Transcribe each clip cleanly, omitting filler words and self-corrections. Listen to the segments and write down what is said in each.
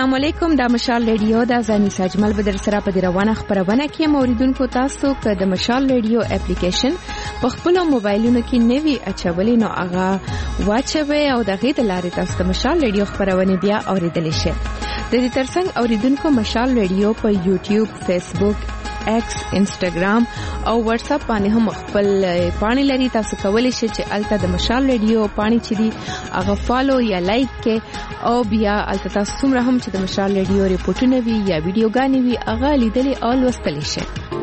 السلام علیکم. د مشال ریډیو د ځاني ساجمل بدر سره په روانه خبرونه کې موریدونکو تاسو که د مشال ریډیو اپلیکیشن په خپل موبایلونو کې نوي اچولې نو هغه واچوي او د غي د لارې تاسو د مشال ریډیو خبرونه بیا اوریدل شي. د دې ترڅنګ اوریدونکو مشال ریډیو په یوټیوب، فیسبوک، ایکس، انسټاګرام او واتس اپ باندې هم خپل پاڼې لري. تاسو کولی شئ چې الته د مشال ریډیو پاڼې چې دي هغه فالو یا لایک کې او بیا الته تاسو څومره هم چې د مشال ریډیو ریپورتونه وي یا ویډیوګانې وي هغه لیدلې او لوستلی شئ.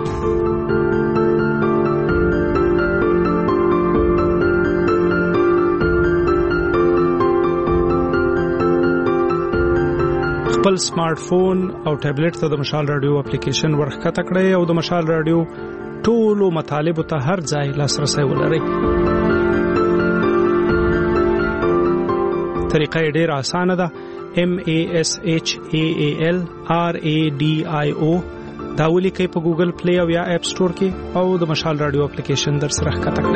خپل سمارټ فون او ټابلیټ ته د مشال رادیو اپلیکیشن ورخکته کړئ او د مشال رادیو ټولو مطالبو ته هر ځای لاسرسي ولرئ. طریقه ډېره اسانه ده. MASHAALRADIO دا ولیکئ په ګوګل پلی او یا اپ سٹور کې او د مشال رادیو اپلیکیشن در سره ښکته کړئ.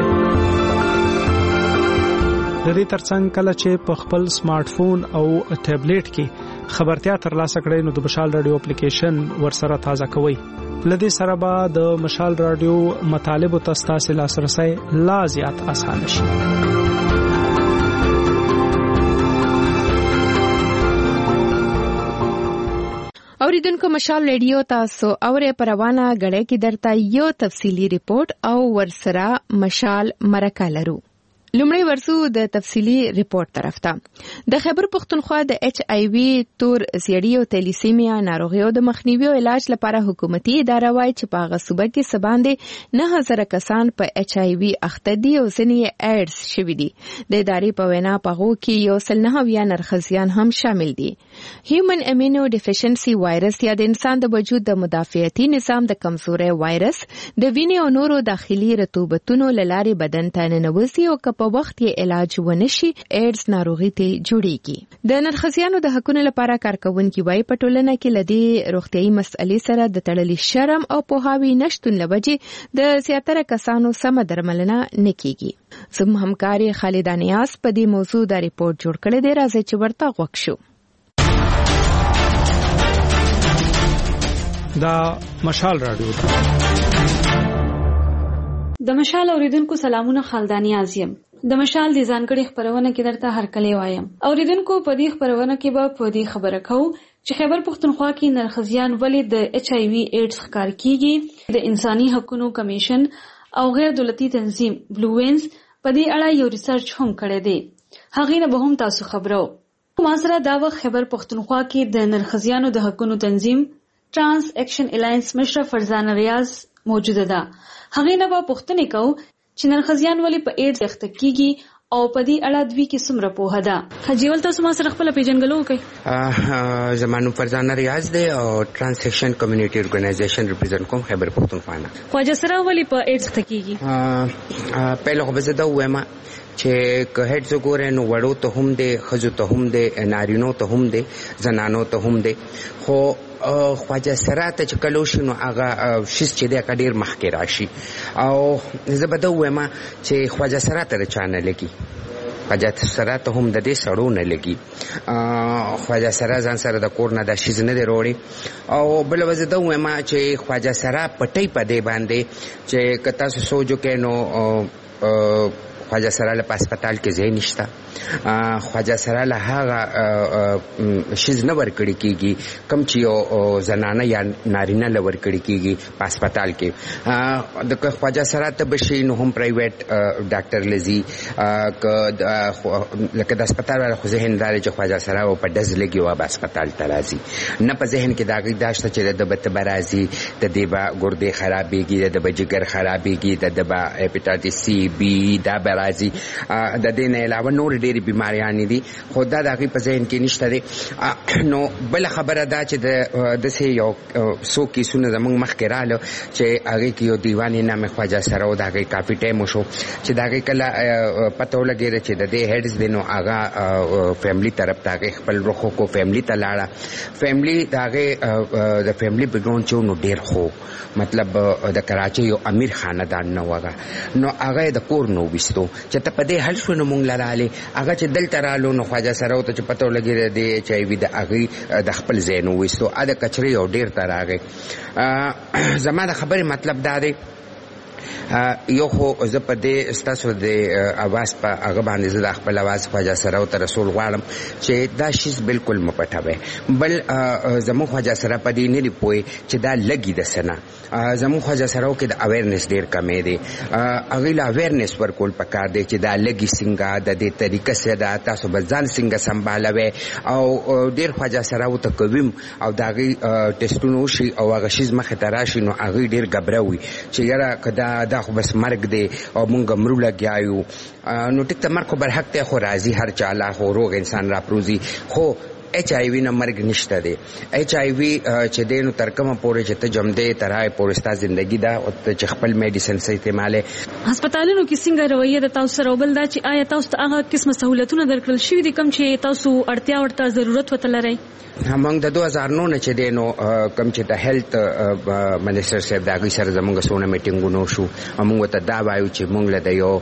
د دې ترڅنګ کله چې په خپل سمارټ فون او ټابلیټ کې خبرتیا ترلاسه کړئ نو د مشال رادیو اپلیکیشن ورسره تازه کوئ. لدې سره به د مشال رادیو مطالبو ته ستاسو لاسرسي لا زیات اسانه شي. اوریدونکو مشال ریډیو تاسو اورې پروانه غړې کې درته یو تفصیلی ریپورت او ورسره مشال مرکه لرو. لومړی ورسو د تفصیلی ریپورت طرف ته. د خیبر پختونخوا د HIV تور زیړی او تلیسیمیا ناروغیو د مخنیوي او علاج لپاره حکومتي اداره وایي چې په هغه صوبه کې سباندې 9000 کسان په HIV اخته دي او ځینې ایډز شوي دي. د ادارې په وینا په هغو کې 190 نرخزیان هم شامل دي. هیومن امینو ډیفیشنسي وایرس یا د انسان د وجود د مدافعتي نظام د کمزوري وایرس د وینې او نورو داخلي رطوبتونو لارې بدن ته ننوځي او په وخت یې علاج ونشي ایډز ناروغي ته جوړيږي. د نرخزیانو د حقونو لپاره کارکونکي وايي په ټولنه کې لدی روغتيایي مسئلې سره د تړلې شرم او پوهاوی نشټون لوجه د زیاتره کسانو سم درملنه نکېږي. زموږ همکاري خالد نیاز په دې موضوع دا ریپورت جوړ کړی دی. راځي چې ورته غوښ شو. دا مشال رادیو د مشال اوریدونکو سلامونه. خالدانی ازیم د مشال د ځانګړي خبرونه کې درته هرکلی وایم. اوریدونکو په دې خبرونه کې به په دې خبره کوو چې خیبر پختونخوا کې نرخزیان ولې د HIV ایډز ښکار کیږي. د انساني حقوقو کمیشن او غیر دولتي تنظیم بلو وینز په دې اړه یو ریسرچ هم کړی دی. هغه نه به هم تاسو خبرو. ما سره دا وخت خیبر پختونخوا کې د نرخزیانو د حقوقو تنظیم ترانس اکشن الائنس مشره فرزانه ریاض موجوده ده. هغه نه به پوښتنه کوو چې نرخزیان ولې په ایډز اخته کیږي او په دې اړه دوی کې څومره پوهه ده. حجی ول تاسو ما سره خپل پیژنګلو کوي. زمانو فرزانه ریاض دی او ترانزیشن کمیونټي اورګنایزیشن ریپرزینټ کوم خیبر پختونخوا نه. خواجه سره ولې په ایډز اخته کیږي؟ پهله خو به زه دا وایم چې که هډز وګورئ نو وړو ته هم دی، ښځو ته هم دی، نارینو ته هم دی، زنانو ته هم دی. خو خواجه سره ته چې کلو شي نو هغه شیز چې دی ډېر مخکې راشي. او زه به دا ووایم چې خواجه سره ته چا نه لګي، خواجه سره ته هم د دې سړو نه لګي. خواجه سره ځان سره د کور نه دا شیز نه دی وروړي. او بله به زه دا ووایم چې خواجه سره پټۍ په دې باندې چې که تاسو سوچ وکئ نو خواجه سره له هسپتال کې ځای نشته. خواجه سره له هغه شیز نه ورکړی کېږي کوم چې یو زنانه یا نارینه له ورکړی کېږي په هسپتال کې. د خواجه سره ته به شي نو هم پرایویټ ډاکټر لځي. لکه د هسپتال والا خو ذهن دا دی چې خواجه سره په ډز لګي و به هسپتال ته راځي. نه په ذهن کې د هغې دا شته چې د به تبه راځي، د دې به ګردې خرابېږي، د به جګر خرابېږي، د ده به هیپاټایټس سی بي دا به راځي. د دې نه علاوه نور ډېرې بیماریانې دي خو دا د هغې په ذهن کې نشته دی. نو بله خبره دا چې داسې یو څو کیسونه زموږ مخکې راغله چې هغې کې یو دیوانې نامې خواجه سره و. د هغې کافي ټایم وشو چې د هغې کله پته ولګېده چې د دې هیډز دی نو هغه فیملي طرف ته هغې خپل رخ وکړو، فیملي ته لاړه. فیملي د هغې د فیملي بیکګراونډ چې و نو ډېر خو مطلب د کراچۍ یو امیر خاندان نه و هغه. نو هغه یې د کور نه وویستو چې ته په دې حل شو نو مونږ لراله هغه چې دلته رالو نو خواجه سره ته چې پته ولګي دی چې وی د هغه د خپل ذهن وېستو اده کچري او ډیر تر راغی زما د خبرې مطلب دا دی یو خو زه په دې ستاسو د اواز په هغه باندې زه د خپل اواز خواجه سره ته رسول غواړم چې دا شیز بالکل مپټوي بل زمو خواجه سره په دې نه دی پوي چې دا لګي د سنا زمو خواجه سره کې د اویرنس ډیر کمې دی هغه لا اویرنس ورکول پکار دی چې دا لګي څنګه د دې طریقې سره دا تاسو بځان څنګه سمبالوي او ډیر خواجه سره ته کوم او دا غي ټیسټونو شي او هغه شیز مخه تراشي نو هغه ډیر غبروي چې یاره کدا دا خو بس مرګ دی او مونږ مرو لګیایو نو ټیک ته مرګ بر حق ته خو راضي هر چاله خو روغ انسان را پروزي خو ایچ آئی وی نه مرګ نشته دی ایچ آئی وی چې دینو ترکمه پورې چې ته جمع دی ترای پورې ستا ژوندۍ دا او چې خپل میډیسن سي استعماله هسپتالونو کې څنګه رویه د تاسو سره وبل دا چې آیا تاسو ته هغه قسمه سہولتونه درکړل شوې دي کوم چې تاسو اړتیا ورته ضرورت وته لرئ همنګ د 2009 نه چې دینو کوم چې د هیلث منیسټر صاحب دا غي سره زموږ سونه میټینګونو شو موږ ته دا وایو چې موږ له یو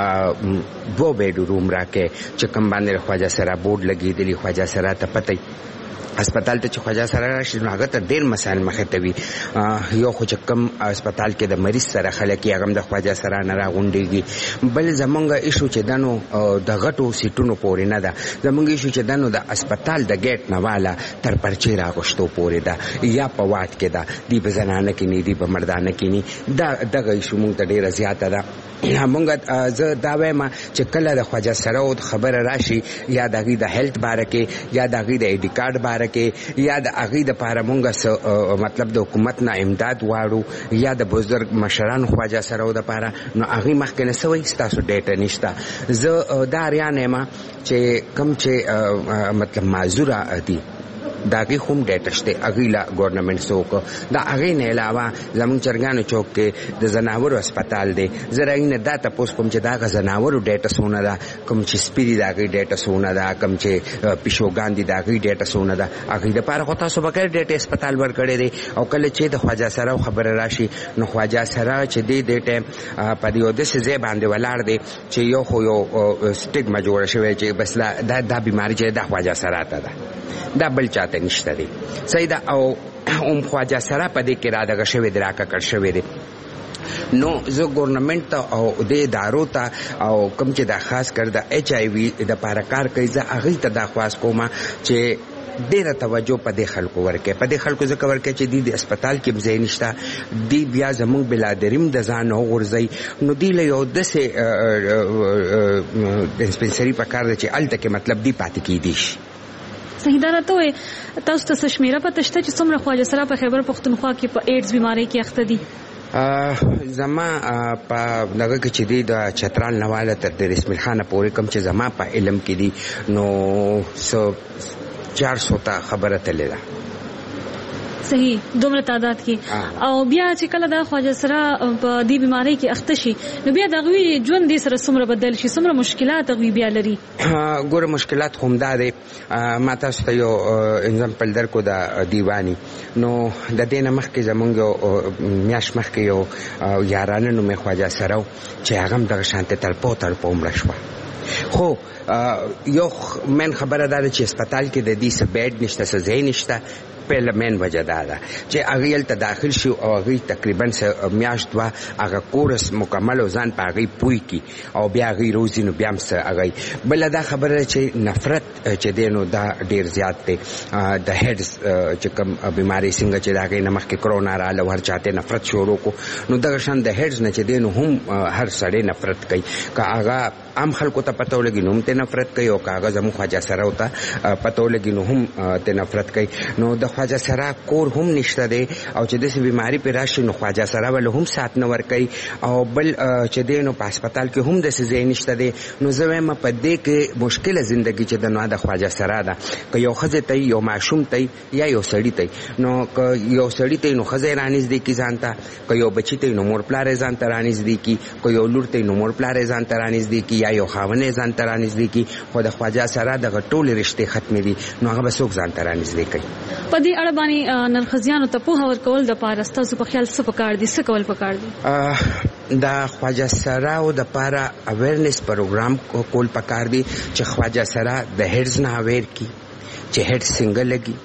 2 بیډ روم راکې چې کوم باندې خواجه سره بورډ لګیدلی خواجه سره ته پته هسپتال ته چې خواجه سره راشي نو هغه ته ډېر مسایل مخې ته وي یو خو چې کوم هسپتال کې د مریض سره خلک یې هغه د خواجه سره نه راغونډېږي بل زمونږ ایشو چې دنو د غټو سیټونو پورې نه ده زمونږ ایشو چې دنو د هسپتال د ګیټ نه والا تر پرچې راغوښتو پورې ده یا په واټ کې ده دی په زنانه کې نه دی په مردانه کې نه دغه ایشو مونږ ته ډېره زیاته ده مونږ زه دا وایم چې کله د خواجه سره خبره راشي یا د هغې د هیلث باره کې یا د هغې د آی ډي کارډ باره کې یا د هغې دپاره مونږ مطلب د حکومت نه امداد غواړو یا د بزرګ مشرانو خواجه سره دپاره نو هغې مخکې نه څه وایي ستاسو ډیټه نشته زه دا اریان یم چې کوم چې مطلب معذوره دي دا غي هم ډیټا شته اغیلا ګورنمنت څوک دا اغې نه علاوه زمون چرګانو چوک کې د زناورو هسپتال دی زراینه دا تاسو کوم چې دا غ زناورو ډیټا سونه دا کوم چې سپیری دا غي ډیټا سونه دا کوم چې پښوګان دي دا غي ډیټا سونه دا اغې د پاره خو تاسو بغیر ډیټا هسپتال ورکړی دی او کله چې د خواجه سره خبره راشي نو خواجه سره چې دی د ټیم په دیو د سزه باندې ولاړ دی چې یو خو یو سټیګما جوړ شوی چې بس دا بیماری چې د خواجه سره ده دا بل چاته نشته دی سیدا او خواجه سره په دې کې را دغه شوی دی راکا کړ شوی دی نو زه ګورنمنت او د ادارو ته او کوم چې دا خاص کر د ایچ آی وی د لپاره کار کوي زه هغه ته دا خواست کوم چې ډیره توجه په دې خلکو ورکې په دې خلکو ځکه ورکې چې د هسپتال کې ځای نشته دی بیا زموږ بلادریم د ځان غورځي نو دی له یو دسه ډسپنسری په کار چې الته کې مطلب دی پاتې کیدی شي صحیح دا راته وي تاسو ته شمیره پته شته چې څومره خواجه سره په خیبر پختونخوا کې په ایډز بیماری کې اخته دي زما په دغه کې چې دی د چترال نواله تر د رسمل خانه پورې کوم چې زما په علم کې دی نو 400 ته خبره تللی ده صحیح دومره تعداد کې او بیا چې کله دا خواجه سره په دې بیماری کې اخته شي نو بیا د غوي ژوند دې سره څومره بدل شي څومره مشکلات غوي بیا لري ګوره مشکلات هم دا دي ما تاسو ته یو اگزامپل درکو دا دیوانی نو د دې نه مخکې زمونږ میاش مخکې یو یارانه نو مې خواجه سره چې هغه دغه شانته تلپو مړ شو خو یو من خبره ده چې هسپتال کې د دې څه بیډ نشته څه ځای نشته پهله مین وجه دا ده چې هغه ته داخل شي او هغه تقریبا میاشت وا هغه کورس مکمل او ځان په هغه پوي کی او بیا هغه روزي نو بیا هم هغه بل دا خبره چې نفرت چې دینو دا ډیر زیات دی د هډز چې کوم بیماری څنګه چې دا کې نمخ کې کرونا را لور چاته نفرت شروع کو نو دغه شان د هډز نه چې دینو هم هر سړی نفرت کوي کا هغه عام خلکو ته پته ولګي نو هم ته نفرت کوي او کاغذ هم خواجه سره وته پته ولګي نو هم ته نفرت کوي نو د خواجه سره کور هم نشته دی او چې د بیماری پر راشي نو خواجه سره ول هم سات نه ور کوي او بل چې دینو په هسپتال کې هم د ځای نشته دی نو زه وایم په دې کې مشکله ژوندۍ چې د نو د خواجه سره ده که یو خزه ته یو معشوم ته یا یو سړی ته نو که یو سړی ته نو خزه رانیز دی کی ځانته که یو بچی ته نو مور پلار ځانته رانیز دی کی که یو لور ته نو مور پلار ځانته رانیز دی کی یا یو خاونه ځانته رانیز دی کی خو د خواجه سره د ټول رشته ختمې دي نو هغه به څوک ځانته رانیز دی کوي په دې اړه باندې نرخزیانو ته په هور کول د پاره ستاسو په خیال څه پکار دي څه کول پکار دي د خواجه سراو د پاره اویرنس پروګرام کول پکار دي چې خواجه سرا د هډز نه اویر کی چې هډ څنګه لګي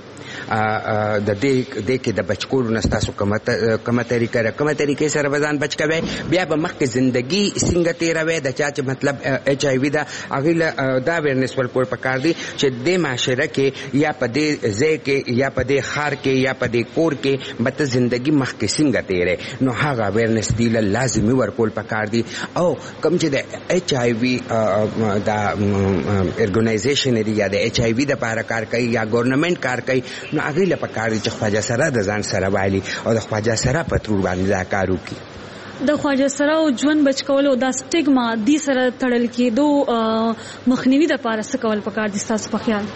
د دې کې د بچکول نستاسو کومه طریقې سره وزن بچ کوي بیا به مخکې ژوندۍ څنګه تیروي د چا چې مطلب ایچ آی وی دا هغه دا اویرنس ورکول پکار دي چې د معاشره کې یا په دې ځای کې یا په دې خار کې یا په دې کور کې مت ژوندۍ مخکې څنګه تیرې نو هغه اویرنس دی لازمي ورکول پکار دي او کوم چې د ایچ آی وی دا ارګنایزیشن دی یا د ایچ آی وی د لپاره کار کوي یا ګورنمنت کار کوي نو هغه له پکار دي چې خواجه سره د ځان سره والی او د خواجه سره په تور باندې دا کار وکړي د خواجه سره او ژوند بچ کول او د سټیګما دی سره تړل کېدو مخنیوي د لپاره څه کول پکار دي تاسو په خیال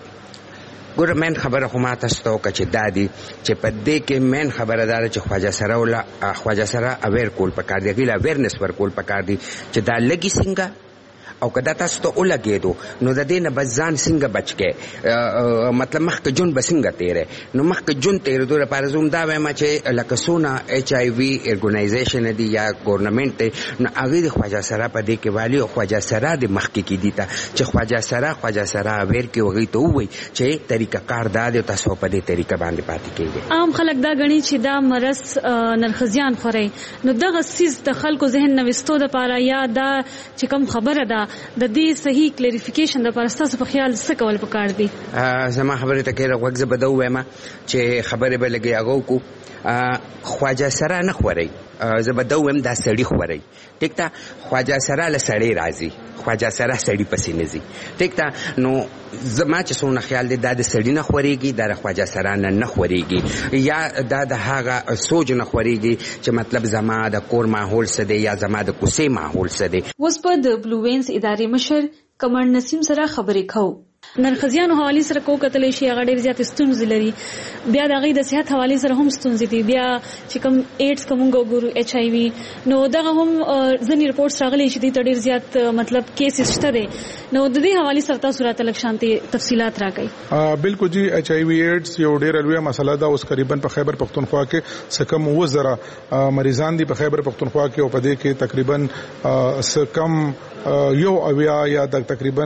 ګور مین خبره خو ما تاسو ته وکړه چې دادی چې په دې کې مین خبردار چې خواجه سره اویر کول پکار دی ګیلا اویرنس ورکول پکار دی چې دا لګي څنګه او کدا تاسو ته ولګېدو نو د دې نه بځان څنګه بچ کې مطلب مخکې جون بسنګ تیرې نو مخکې جون تیرې دوه لپاره زوم دا وایم چې لکه سونا ایچ آی وی ارګنایزیشن دی یا ګورنمنت نو هغه د خواجه سره په دې کې والی او خواجه سره د مخکې کې دي ته چې خواجه سره ویر کې وغي ته وای چې طریقه کار داد تاسو په دې طریقه باندې پاتې کېږي عام خلک دا غني چې دا مرز نرخزیان خوري نو دغه سیس د خلکو ذهن نوستو د لپاره یا دا چې کوم خبره ده د دې صحیح کلیریفیکیشن د لپاره تاسو په خیال څه کول پکار دي زما خبره ته کې راغوږ زبدو وایم چې خبره به لګي هغه کو خواجه سره نه خوري زبدو وایم دا سړی خوري ټیک تا خواجه سره له سړی راځي خواجه سره سړی پسې نزي ټیک تا نو زما چې څونه خیال دی دا د سړی نه خوريږي دا خواجه سره نه خوريږي یا دا د هغه سوچ نه خوريږي چې مطلب زما د کور ماحول څه دی یا زما د کوڅې ماحول څه دی اوس په د بلو وینز ادارې مشر کمر نسیم سره خبرې کوو نرخزیانو حواله سره کو کتلې شي هغه ډېر زیات ستونزې لري بیا د هغې د صحت حواله سره هم ستونزې دي بیا چې کوم ایډز کوم ګورو ایچ آی وی نو دغه هم ځینې رپورټس راغلي چې د ډېر زیات مطلب کیسز شته دي نو د دې حواله سره تاسو راته لږ شانتي تفصيلات راکړئ بالکل جی ایچ آی وی ایډز یو ډېر لوی مسله ده اوس قریبا په خیبر پختونخوا کې سکم وزره مریضان دي په خیبر پختونخوا کې او په دې کې تقریبا سکم یو اویا یا د تقریبا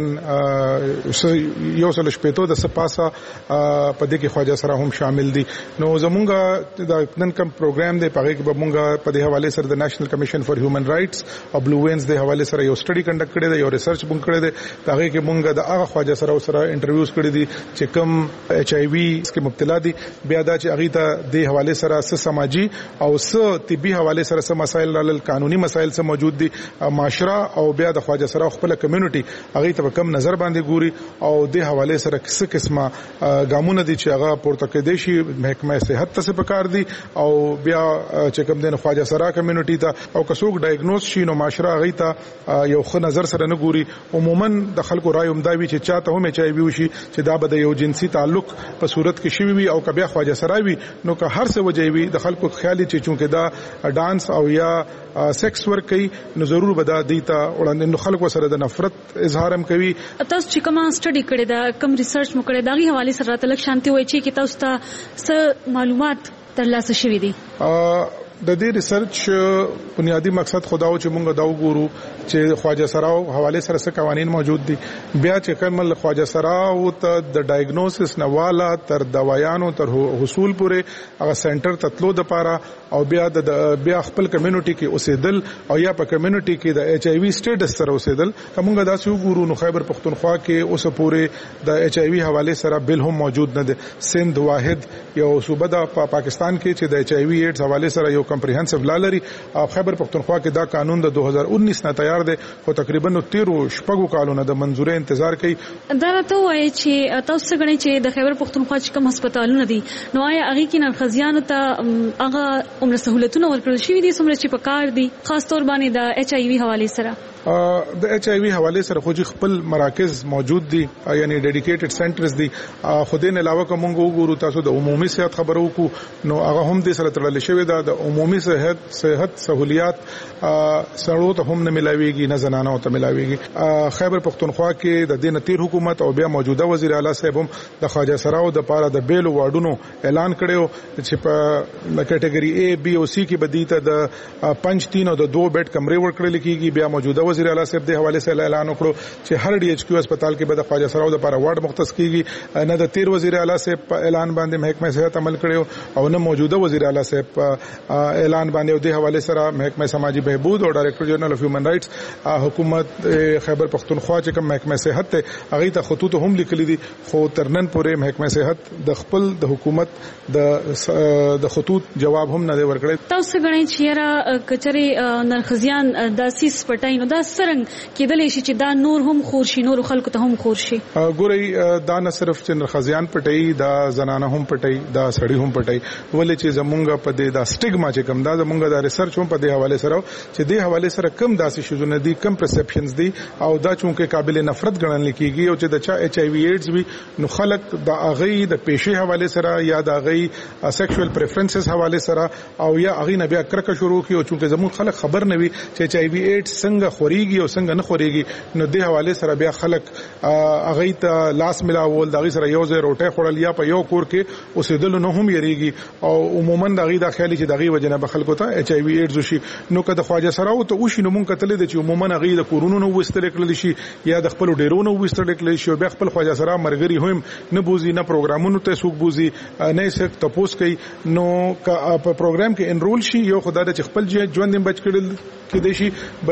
یو سل شپېتو د سپاسا په دې کې خواجه سره هم شامل دي نو زمونږ د نن کم پروګرام دی په کې به مونږ په دې حواله سره د نېشنل کمیشن فار هیومن رائټس او بلو وینز د حواله سره یو سټډي کنډکټ کړی دی یو ریسرچ مونږ کړی دی په کې مونږ د هغه خواجه سره انټرویوز کړی دي چې کم ایچ آی وی کې مبتلا دي بیا دا چې هغه ته د حواله سره سماجی او طبي حواله سره مسائل رال قانوني مسائل سره موجود دي معاشره او بیا د خواجه سره خپل کمیونټي هغه ته کم نظر باندې ګوري او د حواله سره څه قسمه ګامونه دي چې هغه پورته کېدې شي محکمه صحت ته پکار دي او بیا چې کوم دین خواجه سره کمیونټي ته او کڅوګ ډایګنوز شي نو معاشره هغه ته یو ښه نظر سره نه ګوري عموما د خلکو رائے همداوي چې چاته هم چای وی شي چې دا به د یو جنسي تعلق په صورت کې شوی وي او کبه خواجه سره وي نو که هر څه وجوي وي د خلکو خیالي چې چونکه دا ډانس او یا سیکس ورک کوي نو ضرور به دا دیتا وړاندې نو خلکو سره د نفرت اظهار هم کوي تاسو چې کوم سټډي کړی دا کوم ریسرچ مو کړی دا غي حواله سره تلک شانتي وای چې تاسو ته څه معلومات ترلاسه شوي دي د دې ریسرچ بنیادی مقصد خداو چې مونږ دا وګورو چې خواجه سراو حواله سره څه قوانين موجود دي بیا چې کومل خواجه سراو ته د ډایګنوسس نواله تر دوايانو تر حصول پورې هغه سنټر تطلو د پاره او بیا خپل کمیونټي کې اوسېدل او یا په کمیونټي کې د ایچ آی وی سټیټس سره اوسېدل کومګه دا څو ګورو نو خیبر پختونخوا کې اوس پورې د ایچ آی وی حواله سره بل هم موجود نه دي سند واحد یو صوبه د پاکستان کې چې د ایچ آی وی ایډز حواله سره یو کمپریهنسیو لا لري خیبر پختونخوا کې دا قانون د 2019 نه تیار دی خو تقریبا 13 شپږو کالونو د منزورې انتظار کوي دا راته وایي چې تاسو غنئ چې د خیبر پختونخوا چې کوم هسپتالونه دي نو آیا هغه کې نرخزیانو ته هغه عمر سہولتونه ورکړل شوي دي څومره چې په کار دي خاص تور باندې د ایچ آی وی حواله سره د ایچ آی وی حواله سره خو خپل مراکز موجود دي یعنی ډیډیکیټډ سنټرز دي خو دې نه علاوه کومه وګورو تاسو د عمومي صحت خبرو کو نو هغه هم د سره تړل شوی دا د عمومي صحت سہولیات سړو ته هم نه ملاويږي نه زنانو ته ملاويږي. خیبر پختونخوا کې د دین تیر حکومت او بیا موجوده وزیر اعلی صاحب هم د خواجه سراو د پاره د بیلو واردونو اعلان کړو چې په کټګوري A B او C کې بدیته د 5 3 او د 2 بیډ کمرې ورکړل کیږي. بیا موجوده وزیر اعلی صاحب د حواله سره اعلان وکړو چې هر DHQ هسپتال کې به د خواجه سراو د پاره وارد مختص کیږي. نه د تیر وزیر اعلی صاحب په اعلان باندې محکمه صحت عمل کړو او نه موجوده وزیر اعلی صاحب اعلان باندې د حواله سره محکمه سماجی بهبود او ډایریکټر جنرال اف هیومن رائټس حکومت خیبر پختونخوا چې کوم محکمه صحت ته هغه ته خطوط هم لیکلي دي خو ترنن پورې محکمه صحت د خپل د حکومت د خطوط جواب هم نه دی ورکړی. تاسو غواړئ چې را کچري نرخزیان د سیس پټاینو دا سرنګ کېدلې شي چې دا نور هم خورشي نور خلکو ته هم خورشي. ګوري دا نه صرف چې نرخزیان پټي دا زنانه هم پټي دا سړی هم پټي ولې چې زمونږ په دې دا سټیګما چې کوم دا زمونږ د ریسرچ هم په دې حواله سره چې دې حواله سره کم داسې شوزونه دي کم پرسپشنز دي او دا چونکه قابل نفرت ګڼل کیږي او چې د چا HIV ایډز وي نو خلک د اغي د پیشي حواله سره یا د اغي سیکشوال پریفرنسز حواله سره او یا اغي نه بیا کرکه شروع کی او چونکه زمون خلک خبر نه وي چې HIV ایډز څنګه خوريږي او څنګه نه خوريږي نو د حواله سره بیا خلک اغي ته لاس ملاول د اغي سره یو ځای روټه خورل یا په یو کور کې اوسېدل نو هم یریږي او عموما د اغي د خیالي چې د اغي وجنه به خلکو ته HIV ایډز شي نو کله خواجه سراو ته وشي نو مونږ کتل دي چې عموما اغي د کورونو نو وستل کړل شي یا د خپل ډیرونو وستل کړل شي او بیا خپل خواجه سره مرګري هم نه بوزي نه پروګرامونو ته سوق بوزي نه څه تپوس کوي نو په پروګرام کې انرول شي یو خدای د خپل ژوند بچ کړل کې دي شي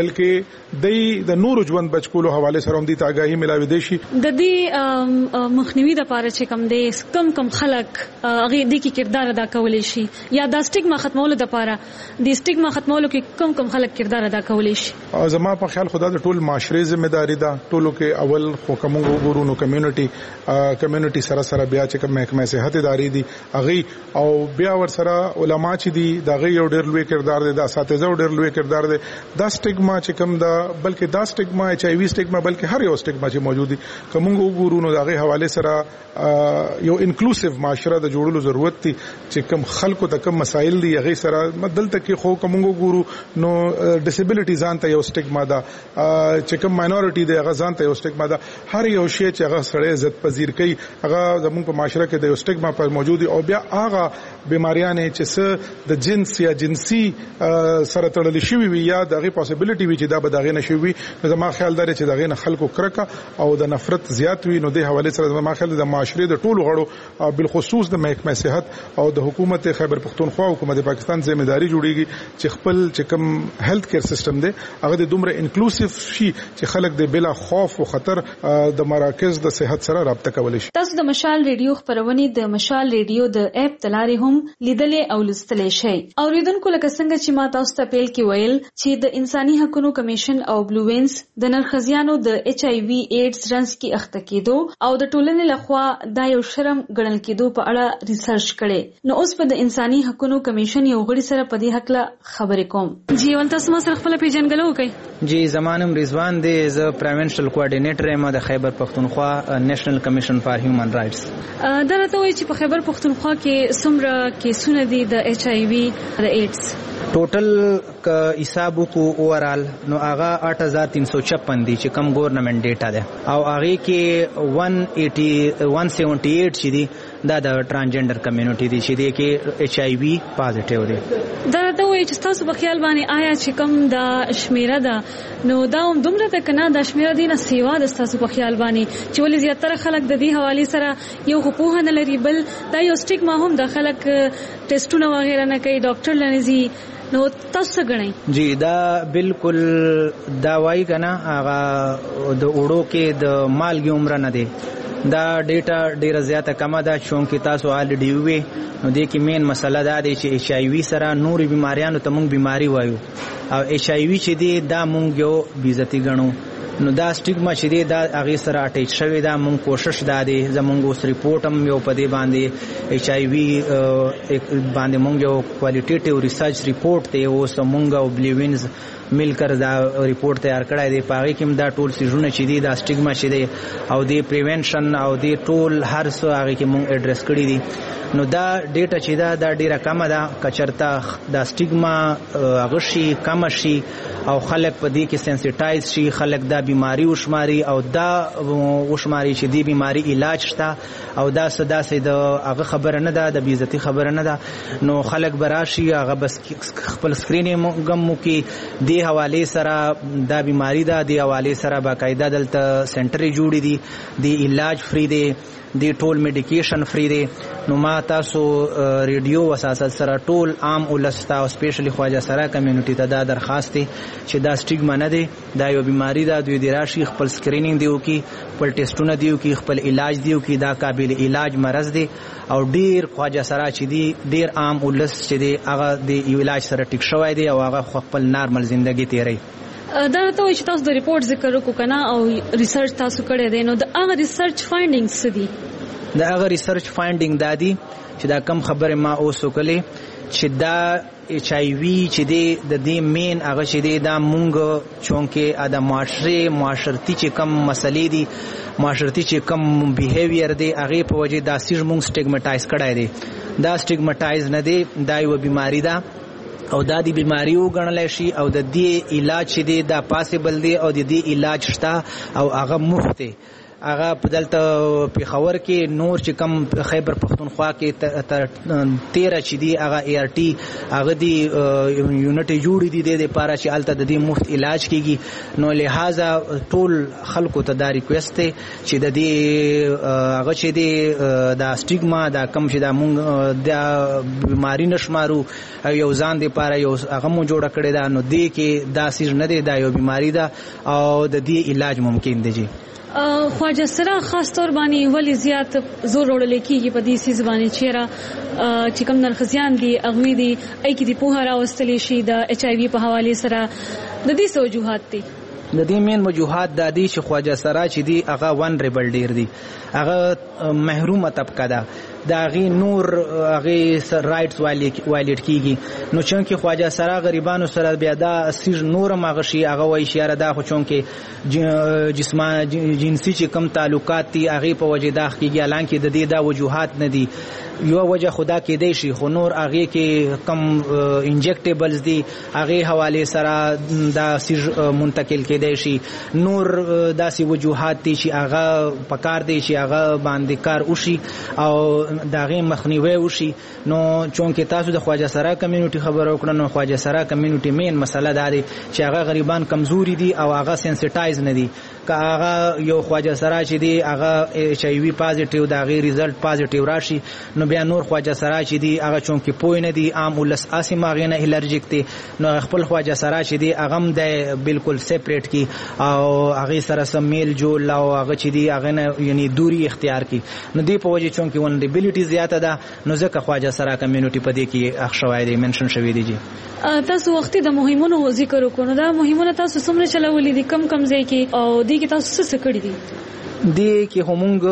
بلکې د نور ژوند بچ کولو حواله سره هم دي تاګاهي ملاوي دي شي. د دې مخنیوي د پاره چې کم دي کم خلک هغه د کی کردار ادا کولای شي یا د سټیګما ختمولو د پاره د سټیګما ختمولو کې کم خلک کردار ادا کولای شي. زما په خیال خدای د ټول معاشري ځمېداري ده ټولو کې اول خو کومو ګورونو کمیونټي سره بیا چې کوم محکمه صحت اداري دي اغه او بیا ور سره علما چې دي دغه یو ډېر لوی کردار دي د اساتذه ډېر لوی کردار دي دا سټیګما چې کوم دا بلکې دا سټیګما HIV سټیګما بلکې هر یو سټیګما چې موجود دي کومو ګورونو دغه حواله سره یو انکلوسیو معاشره د جوړولو ضرورت دي چې کوم خلکو ته کوم مسایل دي هغه سره دلته کې خو کومو ګورو نو disability ځان ته یو سټیګما ده چې کوم ماینورټي دی هغه ځان ته یو سټیګما ده هر یو شی چې هغه سره عزت پذیر کوي هغه زموږ په معاشره کې د یو سټیګما پر موجود او بیا هغه بیماریاں چې د جنس یا جنسي سره تړل شوی وي یا دغه possibility وي چې دا به دغه نشي وي نو زما خیال دی چې دغه نه خلکو کرکا او د نفرت زیات وي نو د حواله سره زما خیال د معاشره د ټولو غړو بالخصوص د محکمه صحت او د حکومت خیبر پختونخوا او حکومت پاکستان ځمېداري جوړیږي چې خپل چې کوم هیلث کیر سیستم دی هغه د دومره انکلوسیو شي چې خلک د بلا خوف او خطر د مراکز د صحت سره رابطه کولی شي. تاسو د مشال ریډیو خبرونه د مشال ریډیو د اپ تلاري هم لیدلې او لستلې شي. اوریدونکو لکه څنګه چې ما تاسو ته پیل کې ویل چې د انساني حقوقو کمیشن او بلو وینز د نرخزیانو د HIV ایډز رنس کې اخته کېدو او د ټولنې لخوا دا یو شرم ګڼل کېدو په اړه ریسرچ کړي نو اوس په د انساني حقوقو کمیشن یو غړي سره په دې حق لا خبرې کوم. جی ول تاسو ما سره خپل پیژنګلو کوي. جی زمانم رضوان دی ز پریونشل کوارډینیټر یم د خیبر پختونخوا نېشنل کمیشن فار هیومن رائټس. دا راته وایي چې په خیبر پختونخوا کې څومره کیسونه دي د HIV د ایډز ټوټل ک حساب کو اورال نو هغه 8356 دي چې کم ګورنمنت ډیټا ده او هغه کې 178 چې دي دا د ترانسجنډر کمیونټي دي چې دي کې HIV پازټیو دي. دا ته وایي چې تاسو په خیال باندې آیا چې کم د شمیره ده نو دا هم دومره ده کنه د شمیره دي نه سیوا د تاسو په خیال باندې چې ولې زیاتره خلک د دې حواله سره یو حقوق نه لري بل دا یو سټیګما هم د خلک ټیسټونه وغیرہ نه کوي ډاکټر لنزي نو تاسو غنئ. جی دا بالکل دا وایي کنه هغه د وړو کې د مالګي عمر نه دی دا ډیټا ډیره زیاته کمه ده چې تاسو الریډي وي نو د کې مین مسله دا دی چې HIV سره نور بیماریانو ته مونږ بیماری وایو او HIV چې دی دا مونږ یو بیزتی ګڼو نو دا سټیګما چې دی دا هغه سره اٹیچ شوی دا مونږ کوشش دا دی زمونږ اوس ریپورت هم یو په دې باندې HIV باندې مونږ یو کوالټیټیو ریسرچ ریپورت دی اوس مونږ او بلیوینز ملکر دا ریپورت تیار کړی دی پاغي کې دا ټول سيزونه چې دي دا سټیګما چې دی او دی پریونشن او دی ټول هر څه هغه کې مونږ اډریس کړی دي نو دا ډیټا چې دا ډیره کمه ده کچرتا دا سټیګما غشي کم شي او خلک په دې کې سنسټایز شي خلک دا بیماری وشماري او دا وشماري چې دی بیماری علاج شته او دا صدا سي د هغه خبره نه ده د بیزتی خبره نه ده نو خلک براشي هغه بس خپل سکرینینګ مو کې دی حواله سره دا بیماری ده دی حواله سره باقاعده دلته سنټر جوړې دي دی علاج فری دی دی ټول میډیکیشن فری دی نو ما تاسو ریډیو وساسل سره ټول عام ولستا او سپیشلی خواجه سره کمیونټی ته دا درخواست دی چې دا سټیګما نه دی دا یو بیماری ده دوی دی راشي خپل سکرینینګ دیو کی خپل ټیسټونه دیو کی خپل علاج دیو کی دا قابل علاج مرض دی او ډیر خواجه سره چې دی ډیر عام ولس چې دی هغه دی علاج سره ټیک شوی دی او هغه خپل نارمل ژوندۍ تیری دا ته چې تاسو د ریپورت ذکر وکړو کنه او ریسرچ تاسو کړی دی نو د هغه ریسرچ فایندینګز څه دي د هغه ریسرچ فایندینګ دا دي چې دا کم خبره ما اوس وکړلې چې دا ایچ آی وی چې دی د دې مین هغه چې دی دا مونږ چونکه د معاشرتي چې کم مسلې دي معاشرتي چې کم بیهیویر دی هغه په وجه دا سیج مونږ سټیګماټایز کړای دی دا سټیګماټایز نه دی دا یو بیماری ده او دا دی بیماری وګڼل شي او د دې علاج چې دی دا پاسبل دی او د دې علاج شته او هغه مفت دی هغه په دلته پیښور کې نور چې کم خیبر پختونخوا کې 13 چې دی هغه ای آر ټي هغه دی یونټ جوړې دي د لپاره چې الته د دې مفت علاج کیږي نو لہذا ټول خلکو ته دا ریکوست دی چې د دې هغه چې دی دا سټیګما دا کم چې دا مونږ د بیماری نشمارو او یو ځان د لپاره یو هغه مو جوړ کړی دا نو دې کې دا سیج نه دی دا یو بیماری ده او د دې علاج ممکن دی خواجه سره خاص طور باندې ولی زیات زور وړل کېږي په دې سیز باندې چیرې چې کوم نرخزیان دي اغوی دي ای کې دی په هر اوستلې شي د ایچ آی وی په حواله سره د دې وجوهات دي د دې مین وجوهات د دې چې خواجه سره چې دی هغه ون ریبل ډیر دي هغه محرومه طبقه ده دا غي نور هغه رائټس وایلیټ کیږي نو چونکه خواجه سره غریبانو سره بیا دا سیج نور مغشي هغه وای اشاره ده خو چونکه جسمانه جنسي چې کم تعلقات دي هغه په وجه داخ کیږي حالانکه د دې دا وجوهات نه دي یو وجه خدا کې دی شي خو نور هغه کې کم انجیکټیبلز دي هغه حواله سره دا سیج منتقل کېدای شي نور داسې وجوهات دي چې هغه پکار دي چې هغه باندې کار وشي او داغه مخنیوي وشي نو چونکه تاسو د خواجه سره کمیونټي خبرو کړو نو خواجه سره کمیونټي مین مسله ده چې هغه غریبان کمزوري دي او هغه سنسټایز نه دي که هغه یو خواجه سره چې دی هغه ایچ آی وی پازیټیو دا غي ریزلټ پازیټیو راشي نو بیا نور خواجه سره چې دی هغه چونکه پوی نه دی عام ولس اسیم هغه نه الرجیک دی نو خپل خواجه سره چې دی هغه د بالکل سیپریټ کی او هغه سره سم میل جوړ او هغه چې دی هغه نه یعنی دوری اختیار کی نو دی په وجه چونکه ونډیبیلیټی زیاته ده نو ځکه خواجه سره کمیونټي په دې کې اخښوي دی منشن شوی دی جی تاسو وختي د مهمونو ذکر وکړو دا مهمونه تاسو څومره چلولې دي کم ځای کې او دې کې تاسو څه کړی دي دې کې همونګ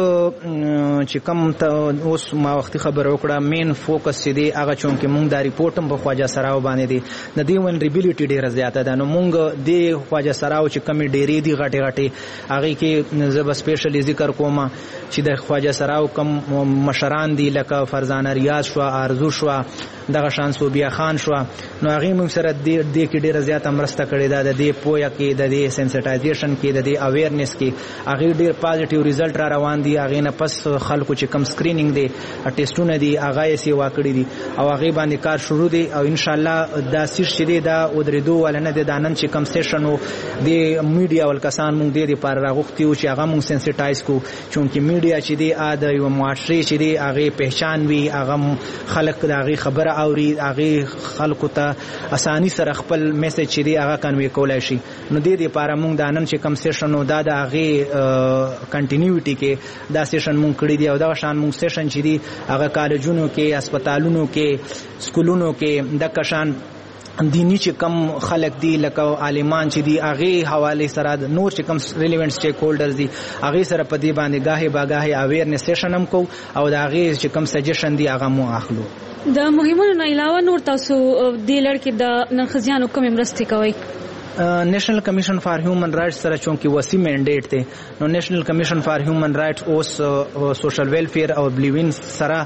چې کم اوس ما وختي خبر وکړه مین فوکس چې دی هغه چونکه مونږ دا ریپورت هم په خواجه سراو باندې دی د دې ونډریبیلیټی ډیره زیاته ده نو مونږ د خواجه سراو چې کمی ډیری دی غټي هغه کې زب سپیشلی ذکر کوم چې د خواجه سراو کم مشران دی لکه فرزانه ریاض شو ارزو شو دغه شان صوبیا خان شو نو هغه موږ سره د دې کې ډیره زیاته مرسته کړې ده د دې پویا کې د دې سنسټایزیشن کې د دې اویرنس کې هغه ډیر پازیټیو ریزلټ را روان دي هغه نه پس خلکو چې کم سکرینینګ دي ټیسټونه دي هغه یې سی واکړي دي او هغه باندې کار شروع دي او ان شاء الله دا سیش چې دا ودریدو ولنه د دانن چې کم سټیشنو د میډیا ولکسان موږ دې لپاره راغوختي او چې هغه موږ سنسټایز کو چونکه میډیا چې دی اده یو معاشري چې دی هغه پہچان وی هغه خلک د هغه خبره اوري هغه خلکو ته اساني سره خپل میسج چې دی هغه کنوي کولای شي نو دې لپاره موږ د نن چې کم سټیشنو دا د هغه کنټینیوټي کې دا سټیشن موږ کړی دی او دا شان موږ سټیشن چې دی هغه کالجونو کې هسپتالونو کې سکولونو کې د کشان دینی چې کم خلک دی لکه عالمان چې دی هغه حواله سره نور چې کم ریلیونٹ سټیک هولډرز دی هغه سره په دې باندې گاهی باغاهی اویرنس سیشن هم کو او دا هغه چې کم سجیشن دی هغه مو اخلو د مهمونو نه علاوه نور تاسو د لړ کې د نرخزیانو کوم مرستې کوي national commission for human rights سره چونکی وسیع منډیټ دی نو نیشنل کمیشن فار هیومن رائټس اوس سوشل ویلفیر او بلیوین سره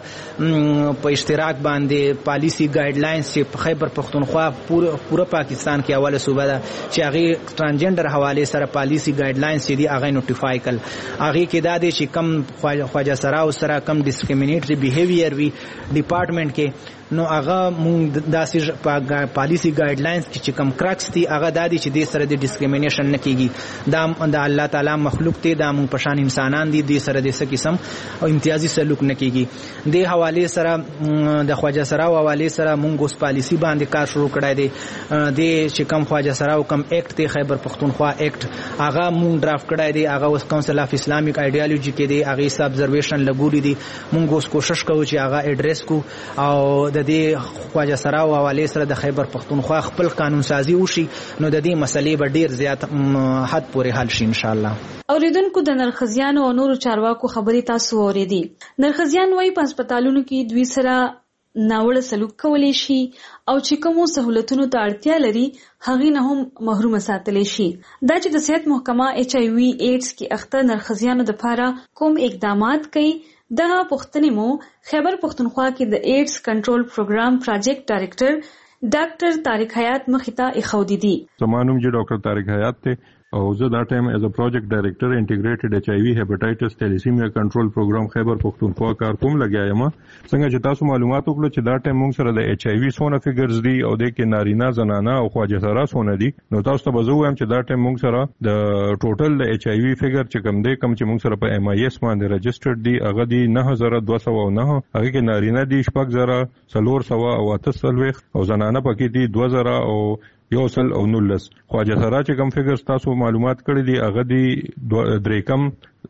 په اشتراک باندې پالیسی ګایډلاینز چې په خیبر پختونخوا پوره پاکستان کې اوله صوبه ده چې هغه ترانسجنډر حواله سره پالیسی ګایډلاینز چې دی هغه نوټیفای کړ هغه کې دا دی چې کم خواجه سره کم ډیسکریمینیټری بیهیویر وی ډپارټمنټ کې نو هغه مونږ داسې پالیسی ګایډلاینز چې کم کرکس دي هغه دادي چې د سره د ډیسکریمینیشن نه کیږي دا د الله تعالی مخلوق ته د مونږ پشان انسانان دي د سره د څه قسم او امتیازي سلوک نه کیږي د حواله سره د خواجه سره حواله سره مونږ اوس پالیسی باندې کار شروع کړای دی د چې کم خواجه سره او کم ایکټ ته خیبر پختونخوا ایکټ هغه مونږ ډرافټ کړای دی هغه اوس کونسل اف اسلامیک ایډیالوژي کې دی هغه حساب ابزرویشن لګوري دي مونږ اوس کوشش کوو چې هغه ایډریس کو او د دې خواجه سره او حواله سره د خیبر پختونخوا خپل قانون سازي وشي نو د دې مسلې به ډیر زیات حد پورې حل شي ان شاء الله اوریدونکو د نرخزیانو او نورو چارواکو خبرې تاسو اوریدي نرخزیان وايي په هسپتالونو کې دوی سره ناوړه سلوک کولی شي او چې کومو سہولتونو ته اړتیا لري هغې نه هم محروم ساتلی شي دا چې د صحت محکمه HIV ایډز کې اخته نرخزیانو لپاره کوم اقدامات کوي دغه پوښتنې مو خیبر پختونخوا کې د ایډز کنټرول پروګرام پروجیکټ ډایریکټر ډاکټر طارق حیات مخې ته ایښودي دي زمانوم چې ډاکټر طارق حیات ته او زه دا ټایم ایز ا پروجیکټ ډایریکټر انټیګریټډ HIV هیپاټایټس تیلیسیمیا کنټرول پروګرام خیبر پختونخوا کار کوم لګیا یم څنګه چې تاسو معلومات وکړو چې دا ټایم موږ سره د HIV سونه فګرز دي او د کې نارینه زنانه او خواجه سره سونه دي نو تاسو ته بزو هم چې دا ټایم موږ سره د ټوټل د HIV فګر چې کم دی کم چې موږ سره په MIS باندې رجسټرډ دي هغه دي 9209 هغه کې نارینه دي 4000 او 830 او زنانه پکې دي 2000 او 119 خواجه سره چې کم فګرز تاسو معلومات کړی دي هغه دي دریکم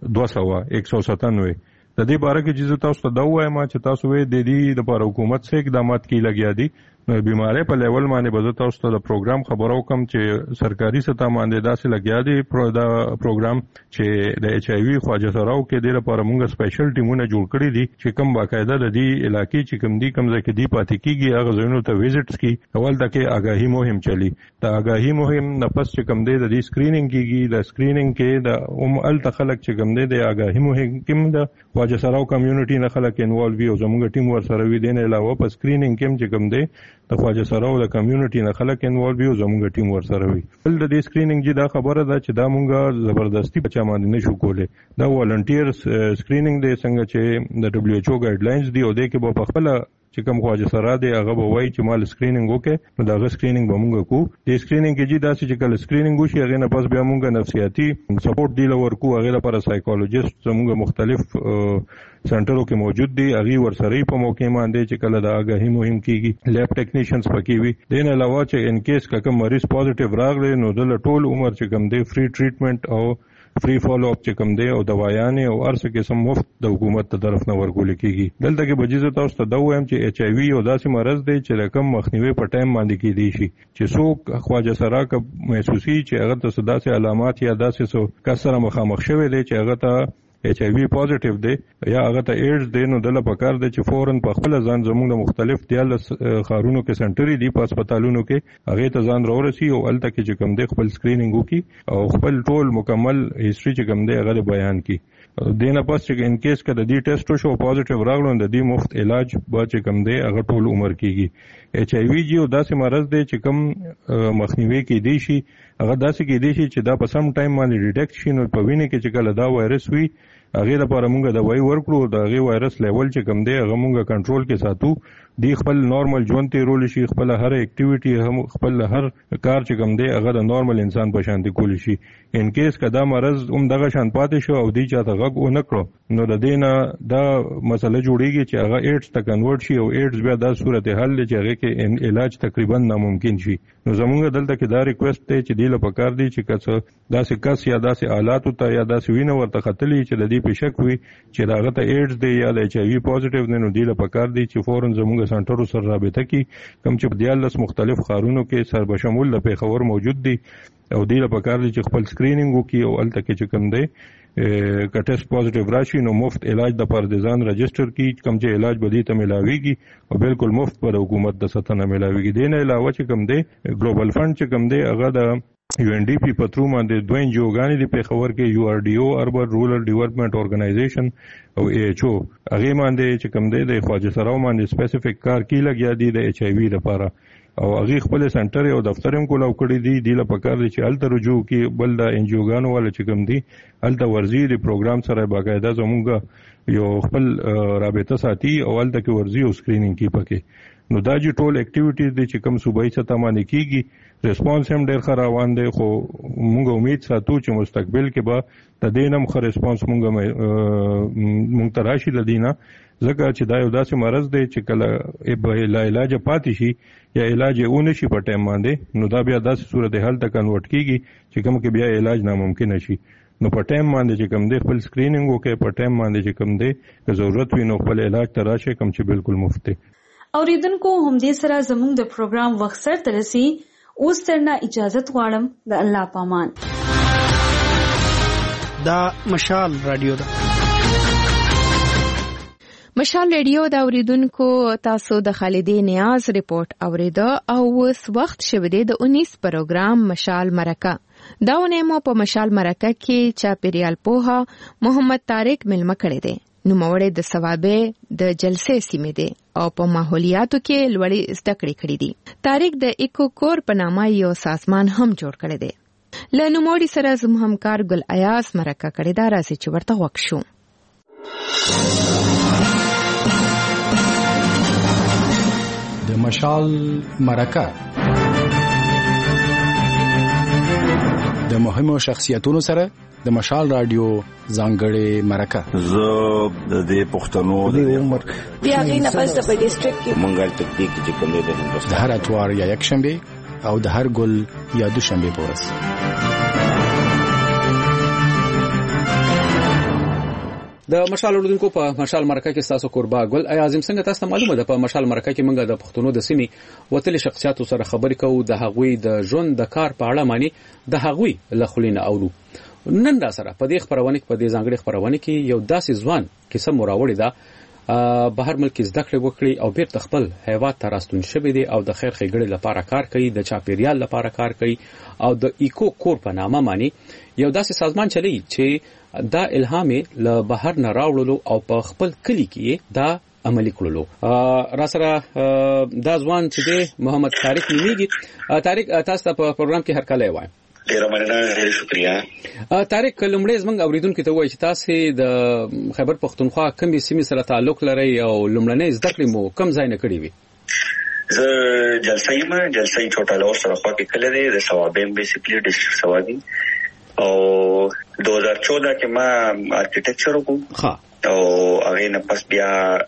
197 د دې باره کې چې تاسو ته دا وایم چې تاسو د دې لپاره حکومت څخه اقدامات کی لګیا دي نو بیماری په لیول باندې به تاسو ته د پروګرام خبرو کوم چې سرکاري سطح باندې داسې لګیا دي دا پروګرام چې د HIV خواجه سره او کې د لپاره موږ سپیشل ټیمونه جوړ کړی دي چې کوم باقاعده د دې علاقې چې کوم دي کوم ځکه دی پاتې کیږي هغه ځینو ته وزټس کی اول تکه آگاهی مهم چلی دا آگاهی مهم نه پس چې کوم دی د دې سکرینینګ کیږي د سکرینینګ کې د ال تخلق چې کوم دی د آگاهی مهم کوم د خواجه سره او کمیونټي نه خلک انوالو وي او زموږ ټیم ور سره وي دین علاوه په سکرینینګ کې چې کوم دی د خواجه سره او د کمیونټي نه خلک انوالو وي او زموږ ټیم ور سره وي بل د دې سکرینینګ چې دا خبره ده چې دا مونږه زبردستی په چا باندې نشو کولای دا والنټیر سکرینینګ دی څنګه چې د WHO ګایډلاینز دی او د کې په خپل چې کوم خواجه سره دی هغه به وایي چې مال سکرینینګ وکړي نو دا سکرینینګ به مونږ کو د سکرینینګ کې چې دا چې کله سکرینینګ وشي هغه نه پس بیا مونږ نفسیاتي سپورټ دی لور کو هغه لپاره سایکولوژیست زموږ مختلف سنټرو کې موجود دي هغه ورسره په موقع باندې چې کله د آگاهی مهم کیږي لیب ټیکنیشنز پکې وي دین علاوه چې ان کیس کوم مریض پوزټیو راغلی نو د ټول عمر چې کوم دی فری ټریټمنټ او فری فالو اپ چې کوم دی او دوايانې او ارڅ قسم مفت د حکومت تر طرف نه ورکول کیږي دلته کې بجیزه تاسو ته دا وایم چې HIV او داسې مرض دی چې رقم مخنیوي په ټایم باندې کې دی شي چې څوک خواجه سره کا محسوسي چې هغه ته داسې علامات یا داسې څه کسره مخامخ شوی دی چې هغه ته HIV پوزټیو دی یا هغه ته ایډز دی نو دله پکار دی چې فورن په خپل ځان زموږ مختلف دیال خارونو کې سنټري دی په هسپتالونو کې هغه ته ځان راورسي او الته کې چې کوم دی خپل سکرینینګ وکي او خپل ټول مکمل هیستوري چې کوم دی هغه بیان کی دینه پس چې ان کیس کده دی ټیسټ شو پوزټیو راغلو د دې مفت علاج به چې کوم دی هغه ټول عمر کیږي HIV جی او داسې مرض دی چې کوم مخنیوي کې دی شي هغه داسې کې دی شي چې دا په سم ټایم باندې ډیټیکټ شي نو په وینه کې چې کله دا وایرس وي هغه لپاره موږ د وای ورکړو د هغه وایرس لیول چې کم دی هغه موږ کنټرول کې ساتو دی خپل نارمل ژوند ته رول شي خپل هر اکټیویټي هم خپل هر کار چې کم دی هغه د نارمل انسان په شان دی کول شي ان کیس کدا مرض دغه شان پاتې شو او دی چاته غږ و نه کړو نو د دینه دا مسله جوړیږي چې هغه ایډز ته کنورټ شي او ایډز بیا د صورت حل چې هغه کې علاج تقریبا ناممکن شي نو زمونږ دلته کې دا ریکوست دی چې دی لپاره کار دی چې داسې کس یا داسې آلات ته یا داسې وینه ورته خطلې چې د دې په شک وي چې داغه ته ایډز دی یا د HIV پوزټیو نه نو دی لپاره کار دی چې فورن زمونږ سنټرو سره رابطه کی کوم چې په 14 مختلف خارونو کې سر بشمول د پیښور موجود دي او دی لپاره کار دی چې خپل سکرینینګ وکي او الته کې چې کوم دی که ټیسټ پوزټیو راشي نو مفت علاج د پردیزان رجسٹر کی کوم چې علاج بدی ته ملاويږي او بالکل مفت پر حکومت د ساتنه ملاويږي دین علاوه چې کوم دی ګلوبل فند چې کوم دی هغه د UNDP په ترو باندې دوه انجوګانې د پیښور کې URDO اربن رورل ډیولپمنٹ اورګنایزیشن او AHO هغه باندې چې کوم دی د خواجه سراو باندې سپیسیفیک کار کې لګیا دي د HIV لپاره او هغه خپل سنټر او دفتر هم کولاو کړی دي د پکار دي چې الته رجوع کې بل د انجوګانو ول چې کوم دي الته ورزي د پروګرام سره باقاعده زموږ یو خپل رابطه ساتي او الته کې ورزي او سکرینینګ کې پکې نو دا چې ټول اکټیویټیز دي چې کوم صوبایي سطح باندې کیږي ریسپانس هم ډېر ښه روان دی خو موږ امید ساتو چې مستقبل کې به د دې نم ښه ریسپانس موږ ته راشي د دې نه ځکه چې دا یو داسې مرض دی چې کله لا علاج پاتې شي یا علاج یې ونه شي په ټایم باندې نو دا بیا داسې صورتحال ته کنورټ کیږي چې کوم کې بیا علاج ناممکن شي نو په ټایم باندې چې کوم دی خپل سکرینینګ وکړي په ټایم باندې چې کوم دی که ضرورت وي نو خپل علاج ته راشي کوم چې بالکل مفت دی اوریدونکو همدې سره زموږ د پروګرام وخت سره ترسي اوس ترنه اجازه غواړم د الله پامان دا مشال رادیو ده مشال رادیو دا اوریدونکو تاسو د خالدې نیاز ریپورت اوریدا او اوس وخت شوه د 19 پروګرام مشال مرکه دا ونیمو په مشال مرکه کې چاپیریال پوها محمد طارق ملما کړی دی نو موړې د ثوابه د جلسې سیمه دی او په ماحولیاتو کې لوړې زده کړې کړې دي طارق د ایکو کور په نامه یو سازمان هم جوړ کړی دی له نوموړي سره زموږ همکار ګل ایاز مرکه کړې ده راځي چې ورته وښو د مشال مرکه د مهمو شخصیتونو سره د مشال رادیو ځانګړې مرکه زه د دې پښتنو د عمر بیا غي نه پس د ډیسټریکټ کې مونږه تکتیک چې کوم دی د هندوستان د هر اتوار یا یک شنبه او د هر ګل یا دوشنبه پورس د مشال اردوونکو په مشال مرکه کې تاسو قربا ګل اعظم څنګه تاسو معلومه ده په مشال مرکه کې موږ د پښتنو د سیمې وتل شخصیتو سره خبرې کوو د هغوی د ژوند د کار په اړه معنی د هغوی لخلینه اورو نن دا سره په دې خبرونه کې په دې ځانګړي خبرونه کې یو داسې ځوان کیسه مراوړی ده بهر ملک زده کړې وکړي او بیرته خپل هیواد ته راستون شوی دی او د خیر ښېګړې لپاره کار کوي د چاپیریال لپاره کار کوي او د ایکو کور په نامه معنی یو داسې سازمان چلی چې دا الهام له بهر نه راوړلو او په خپل کلی کې دا عملی کړلو را سره دا ځوان چې دی محمد طارق نیمیږي طارق تاسو ته په پروګرام کې هر کله وایم ډیر مننه ډیر شکریا طارق لومړی زموږ اوریدونکو ته وایي چې تاسو د خیبر پختونخوا کومې سیمې سره تعلق لرئ او لومړنۍ زده کړې مو کوم ځای نه کړې وي زه جلسه چوټا لور سره خوا کې کله دی د ثوابین بیسیکلی ډیسټریکټ ثوابین او 2014 کې ما آرکیټیکچر وکړ او هغه نه پس بیا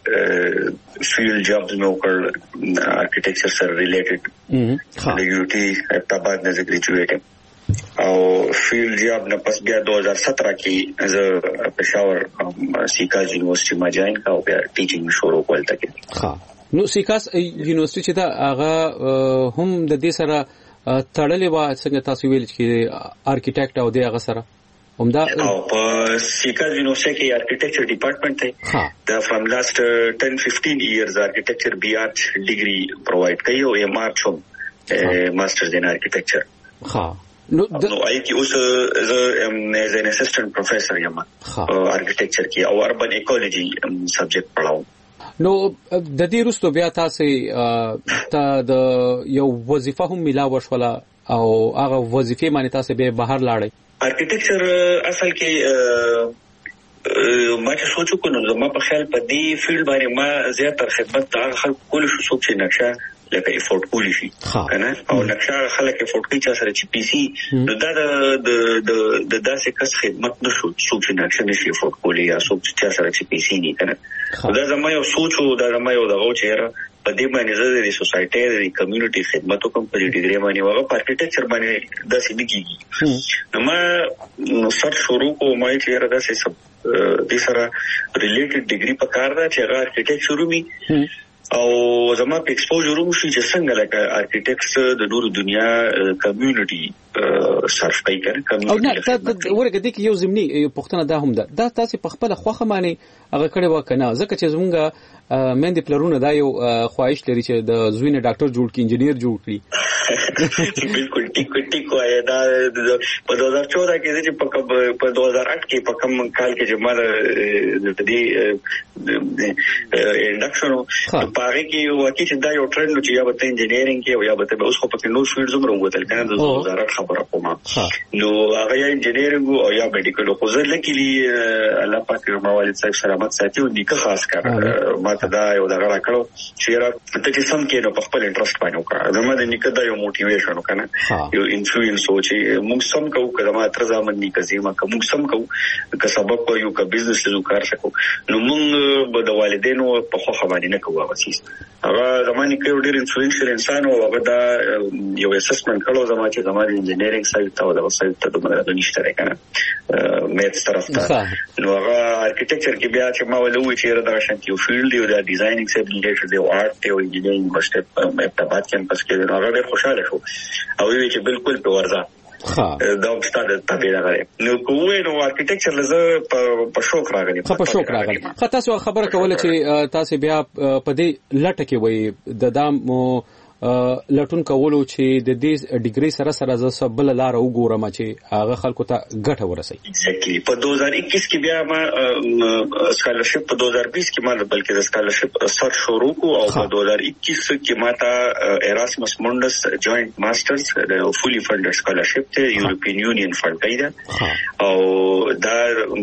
فیلډ جابز مې وکړ آرکیټیکچر سره ریلیټډ د یو ټي ابتاباد نه ګریجویټ او فیلډ جاب نه پس بیا 2017 کې زه پېښور سیکاز یونیورسيټي ما جوائن کا او بیا ټیچینګ شروع کول تکه ها نو سیکاز یونیورسيټي چې دا هغه هم د دې سره تړلې و څنګه تاسو ویل چې آرکیټیکټ او د هغه سره همدا او په سیکاز یونیورسيټي کې آرکیټیکچر ډپارټمنټ ته دا فرام لاست 10-15 ایئرز آرکیټیکچر بي آرټ ډیګري پرووایډ کوي او ایم آر چوم ماسترز ان آرکیټیکچر ها نو آی کی اوس از ان اسسټنټ پروفیسور یم آرکیټیکچر کې او اربن ایکولوژي سبجیکټ پڑھاو نو د دې وروسته بیا تاسو ته د یو وظیفه هم ملاو شوله او هغه وظیفه باندې تاسو به بهر لاړئ آرکیټیکچر اصل کې ما چې سوچو کو نو زما په خیال په دې فیلډ باندې ما زیاتره خدمت د خلکو کول شو سوچ چې نقشه لکه افورد کولی شي کنه او نقشه خلک افورد کوي چې سره چې پی سي نو دا د داسې کس خدمت نشو سوچ نقشه نشي افورد کولی یا سوچ چې سره چې پی سي نه کنه دا زما یو سوچو دا زما یو دغه چې په دې باندې زه د سوسایټي د کمیونټي خدماتو کوم په ډیګري باندې وغه په آرکیټیکچر باندې د سې دګي نو ما سر شروع کوم چې را داسې سب د سره ریلیټډ ډیګري په کار دا چې هغه آرکیټیکچر می او زما په ایکسپوژر وشي چې څنګه لکه آرکیټیکټس د نورو دنیا کمیونټي صرف کوي کنه او نه ورګه د یو زمینی پښتنه دا هم ده تاسو په خپل خوخه معنی هغه کړي وکنه ځکه چې زمونږه مندي پلرونه دا یو خواهش لري چې د زوینه ډاکټر جوړ کړي انجنیر جوړ کړي بالکل ټیک وای دا په 2014 کې چې په 2008 کې په کوم کال کې چې مال د دې انډکشن په هغه کې واکې چې دا یو ټرند چې یا به انجنیرینګ کې او یا به اوس خو په نو فیلډ زموږ وروتل کنه د 2008 خبره کوم نو هغه یا انجنیرینګ او یا میډیکل خو زه لکلی الله پاک موالد صاحب سلامت ساتي او نیکه خاص کار ماته دا یو دغه راکړو چې را ته چې سم کې نو په خپل انټرست باندې وکړه زموږ د نیکه دا یو موټیویشن وکنه یو انفلوئنس او چې موږ سم کوو کله ما تر ځامن نیکه زیما کوم سم کوو که سبب یو که بزنس له کار شکو نو موږ به د والدینو په خو باندې نه کوو واسیس هغه زماني کې ډېر انفلوئنشل انسان او هغه دا یو اسسمنت کړو زموږ چې زموږ انجنیرینګ سایت او د وسایت ته دومره نشته راکنه میتس طرف ته نو هغه ارکیټیکچر کې بیا چې ما ولوي چې دا شانتي یو فیلډ دی د ډیزاینینګ سره ریلیټډ دی او آرټ او انجنیرینګ مشته په ابتدات کیمپس کې هغه ډېر خوشاله شو او وی چې بالکل په ورځ دا ستاره تابع راغلی نو کوی نو ارکیټیکچر لزه په شوق راغلی تاسو خبره کوله چې تاسو بیا په دې لټه کې وای د دام لټون کولو چې د دې ډیګري سره ز بل لار وګورم چې هغه خلکو ته ګټه ورسي ایگزیکټلی په 2021 کې بیا ما سکالرشپ په 2020 کې ما بلکې د سکالرشپ سر شروع کو او په 2021 کې ما ته ایراسمس مونډس جوائنٹ ماسترز فولي فندډ سکالرشپ ته یورپین یونین فند پیدا او دا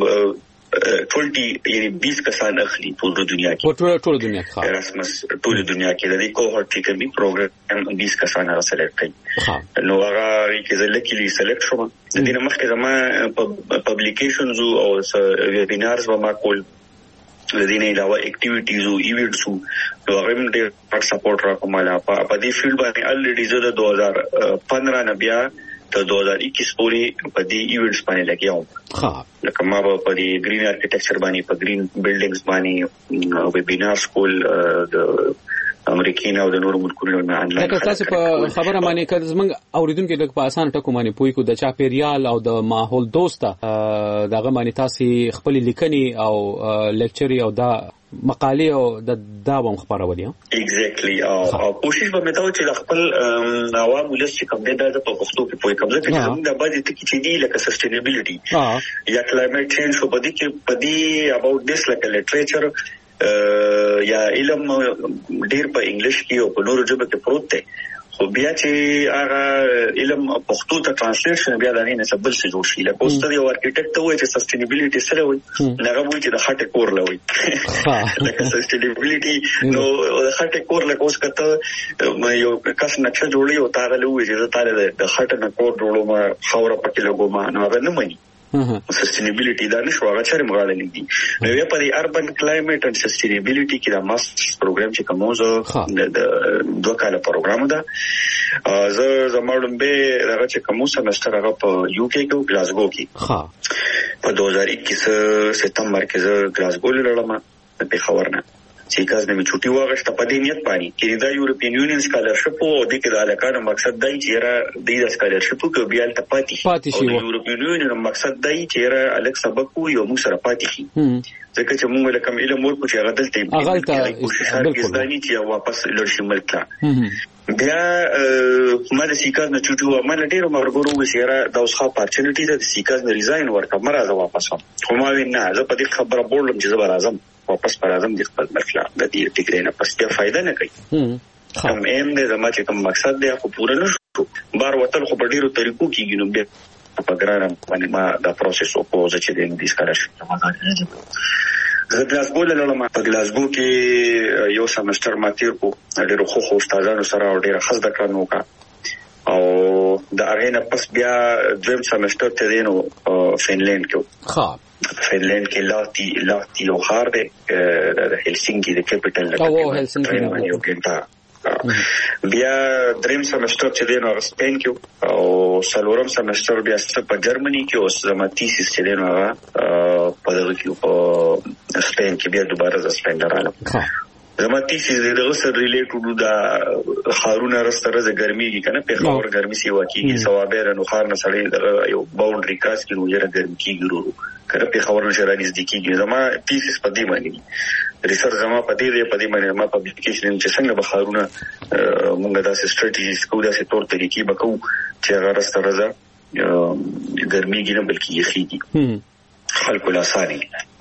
20 یعنی 20 کسان اخلي ټول دنیا کې ټول دنیا کې ایراسمس ټول دنیا کې د دې کوهورټ کې کومي پروګرام 20 کسان را سلیکټ کړي نو هغه کې لکلی سلیکټ شوم د دې مخکې زما پبلیکیشنز او ویبینارز و ما کول د دې نه علاوه اکټیویټیز او ایونټس نو هغه هم ډېر سپورټ راکوماله په دې فیلډ باندې الریډي زه د 2015 نه بیا ته 2021 پورې په دې ایونټس باندې لګیاوم لکه ما په دې گرین ارکیټیکچر باندې په گرین بلډینګز باندې ویبینار سکول د امریکین او د نورو ملکونو نه انلاین تاسو په خبره باندې کړه زمنګ اوریدونکو د په اسان ټکو باندې پوي کو د چاپیریال او د ماحول دوسته دغه باندې تاسو خپل لیکني او لیکچري او دا مقالې او د داوم خبرولې ایگزیکټلی او کوشش به مې دا چې خپل عوام ولس چې کوم د په پښتو کې پوي کوم ځکه چې موږ د باندې ټکی چې دی لکه سسټینبیلیټي یا کلایمټ چینج په دې کې په دې اباوټ دیس لکه لټریچر یا علم ډیر په انګلیش کې او په نورو ژبو کې پروت دی خو بیا چې هغه علم پښتو ته ترانسلیشن بیا د نه سبل څه جوړ شي لکه اوس ته یو ارکیټیکټ ته وایي چې سسټینبیلیټي سره وایي هغه وایي چې د خټه کور لوي لکه سسټینبیلیټي نو د خټه کور لکه اوس کته یو کس نقشه جوړي او تاغه لوي چې تاله د خټه نه کور جوړو ما خوره پکې لګو ما نو هغه نه مانی سسټینبیلیټي دا نشو هغه چره مغاله لیدي نو یو په اربن کلایمټ اند سسټینبیلیټي کې دا ماستر پروګرام چې کوموزه د 2 کال پروګرام ده زه زموږ به هغه چې کوم سمستر هغه په یو کې کې گلاسگو کې په 2021 سپتمبر کې زه گلاسگو لړم په خبرنه چې کاز نه می چټي واغشته په دې نیت باندې چې دا یورپین یونین سکالرشپ او د کې د علاقانو مقصد دی چې را د سکالرشپ کې بیا ته پاتې شي یورپین یونین مقصد دی چې را الک سبق یو موږ سره پاتې شي ځکه چې موږ لکه علم ورکو چې هغه دلته کوشش کوي چې واپس لړشي ملک بیا ما د سیکاز نه چټو ما ډیرو مرګورو وسیره د اوسخه اپورتونټی د سیکاز نه ریزاین ورکړم مرزه واپس خو ما وینا زه په دې خبره بولم چې زه راځم واپس پر اعظم د خپل مطلب د دې ټیګرې نه پسته فائدہ نه کوي کوم ایم دې زما چې کوم مقصد دی خو پوره نشو بار وتل خو په ډیرو طریقو کېږي نو بیا په ګرانم باندې ما دا پروسس او کوزه چې د دې سکالرشپ زه گلاسگو لړم په گلاسگو کې یو سمستر ماتیر کو ډیرو خو استادانو سره ډیره خزده کړنو کا او د اغه نه پس بیا دویم سمستر ته دینو فنلند کې فنلند کې لاتی یو خار دی د هلسینکی د کیپټل یو ګنټه بیا دریم سمستر چې دینو سپین کې او سلورم سمستر بیا په جرمني کې او زما تیسیس چې دینو په دغه کې په سپین کې بیا دوباره ز سپین درالم زما تیسیز دغه سره ریلیټډ دا خارونه رستره ګرمي کنه په خور ګرمي سی واکیږي ثوابه نو خار نه سړی یو باونډري کراس کیږي یره ګرمي کیږي کړه په خبر نشرا نزدیکیږي زما تیسیز په دې باندې ریسرچ زما په دې باندې ما پبلیکیشن چې څنګه بخارونه موږ دا سټریټیجیز کو دا څه تور طریقې بکو چې هغه رستره ګرمي نه بلکې یخیږي خلکو لا ساري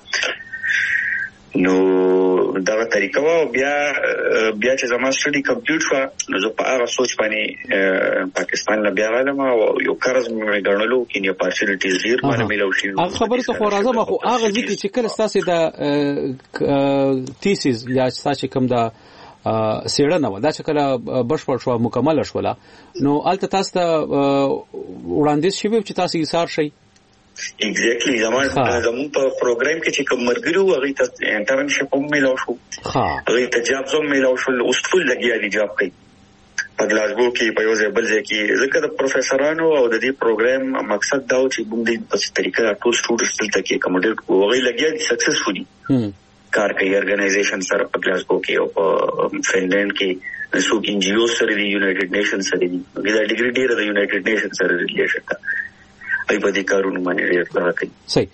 نو دا طریقه وا بیا چې زما سټډي کمپلیټ شو نو زه په هغه سوچ باندې پاکستان لا بیا غلم او یو قرض مې غنلو کې نه اپورچونټیز ډیر باندې ملو شي هغه خبره څه خو راځم خو هغه ځکه چې کله تاسو دا تیسیز یا تاسو کوم دا سیړنه و دا چې کله بشپړ شو مکمل شو نو الته تاسو وړاندیز شوی چې تاسو یې سار شي ایگزیکټلی زمون په پروګرام کې چې کوم مرګرو هغه ته انټرنشپ هم ملو شو هغه ته جاب هم ملو شو اوس ټول لګیا دي جاب کوي په گلاسگو کې په یو ځای بل ځای کې ځکه د پروفیسورانو او د دې پروګرام مقصد دا و چې موږ د په طریقه ټول سټوډنټس دلته کې اکوموډیټ کوو هغه لګیا دي سکسسفولي کار کوي ارګنایزیشن سره په گلاسگو کې او په فنلند کې څوک ان جی او سره دی یونایټډ نیشن سره دی دا ډیګری ډیر د یونایټډ نیشن سره ریلیشن ده ای په دې کارونه باندې ډیر راکړي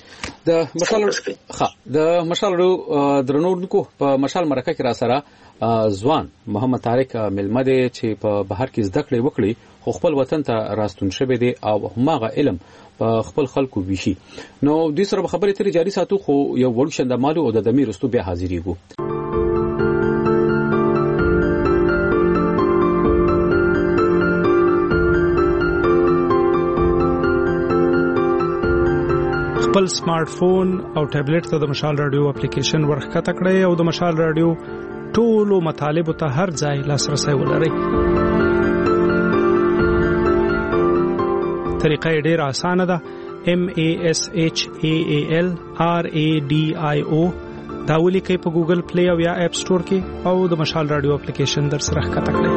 صحیح د مشالو درنونکو په مشال مرکه کې را سره ځوان محمد طارق ملمده چې په بهر کې زده کړې وکړي خو خپل وطن ته راستون شوی دی او هماغه علم په خپل خلکو ویشي نو د سره خبرې ترې جاری ساتو خو یو وړ شند مالو او د دمیر رستو بیا حاضرېږو خپل سمارټ فون او ټابلیټ ته د مشال رادیو اپلیکیشن ورخکته کړئ او د مشال رادیو ټولو مطالب ته هر ځای لاسرسي ولرئ. طریقه ډېر اسانه ده. MASHAAL RADIO دا ولیکئ په ګوګل پلی او یا اپ سٹور کې او د مشال رادیو اپلیکیشن در سره ښکته کړئ.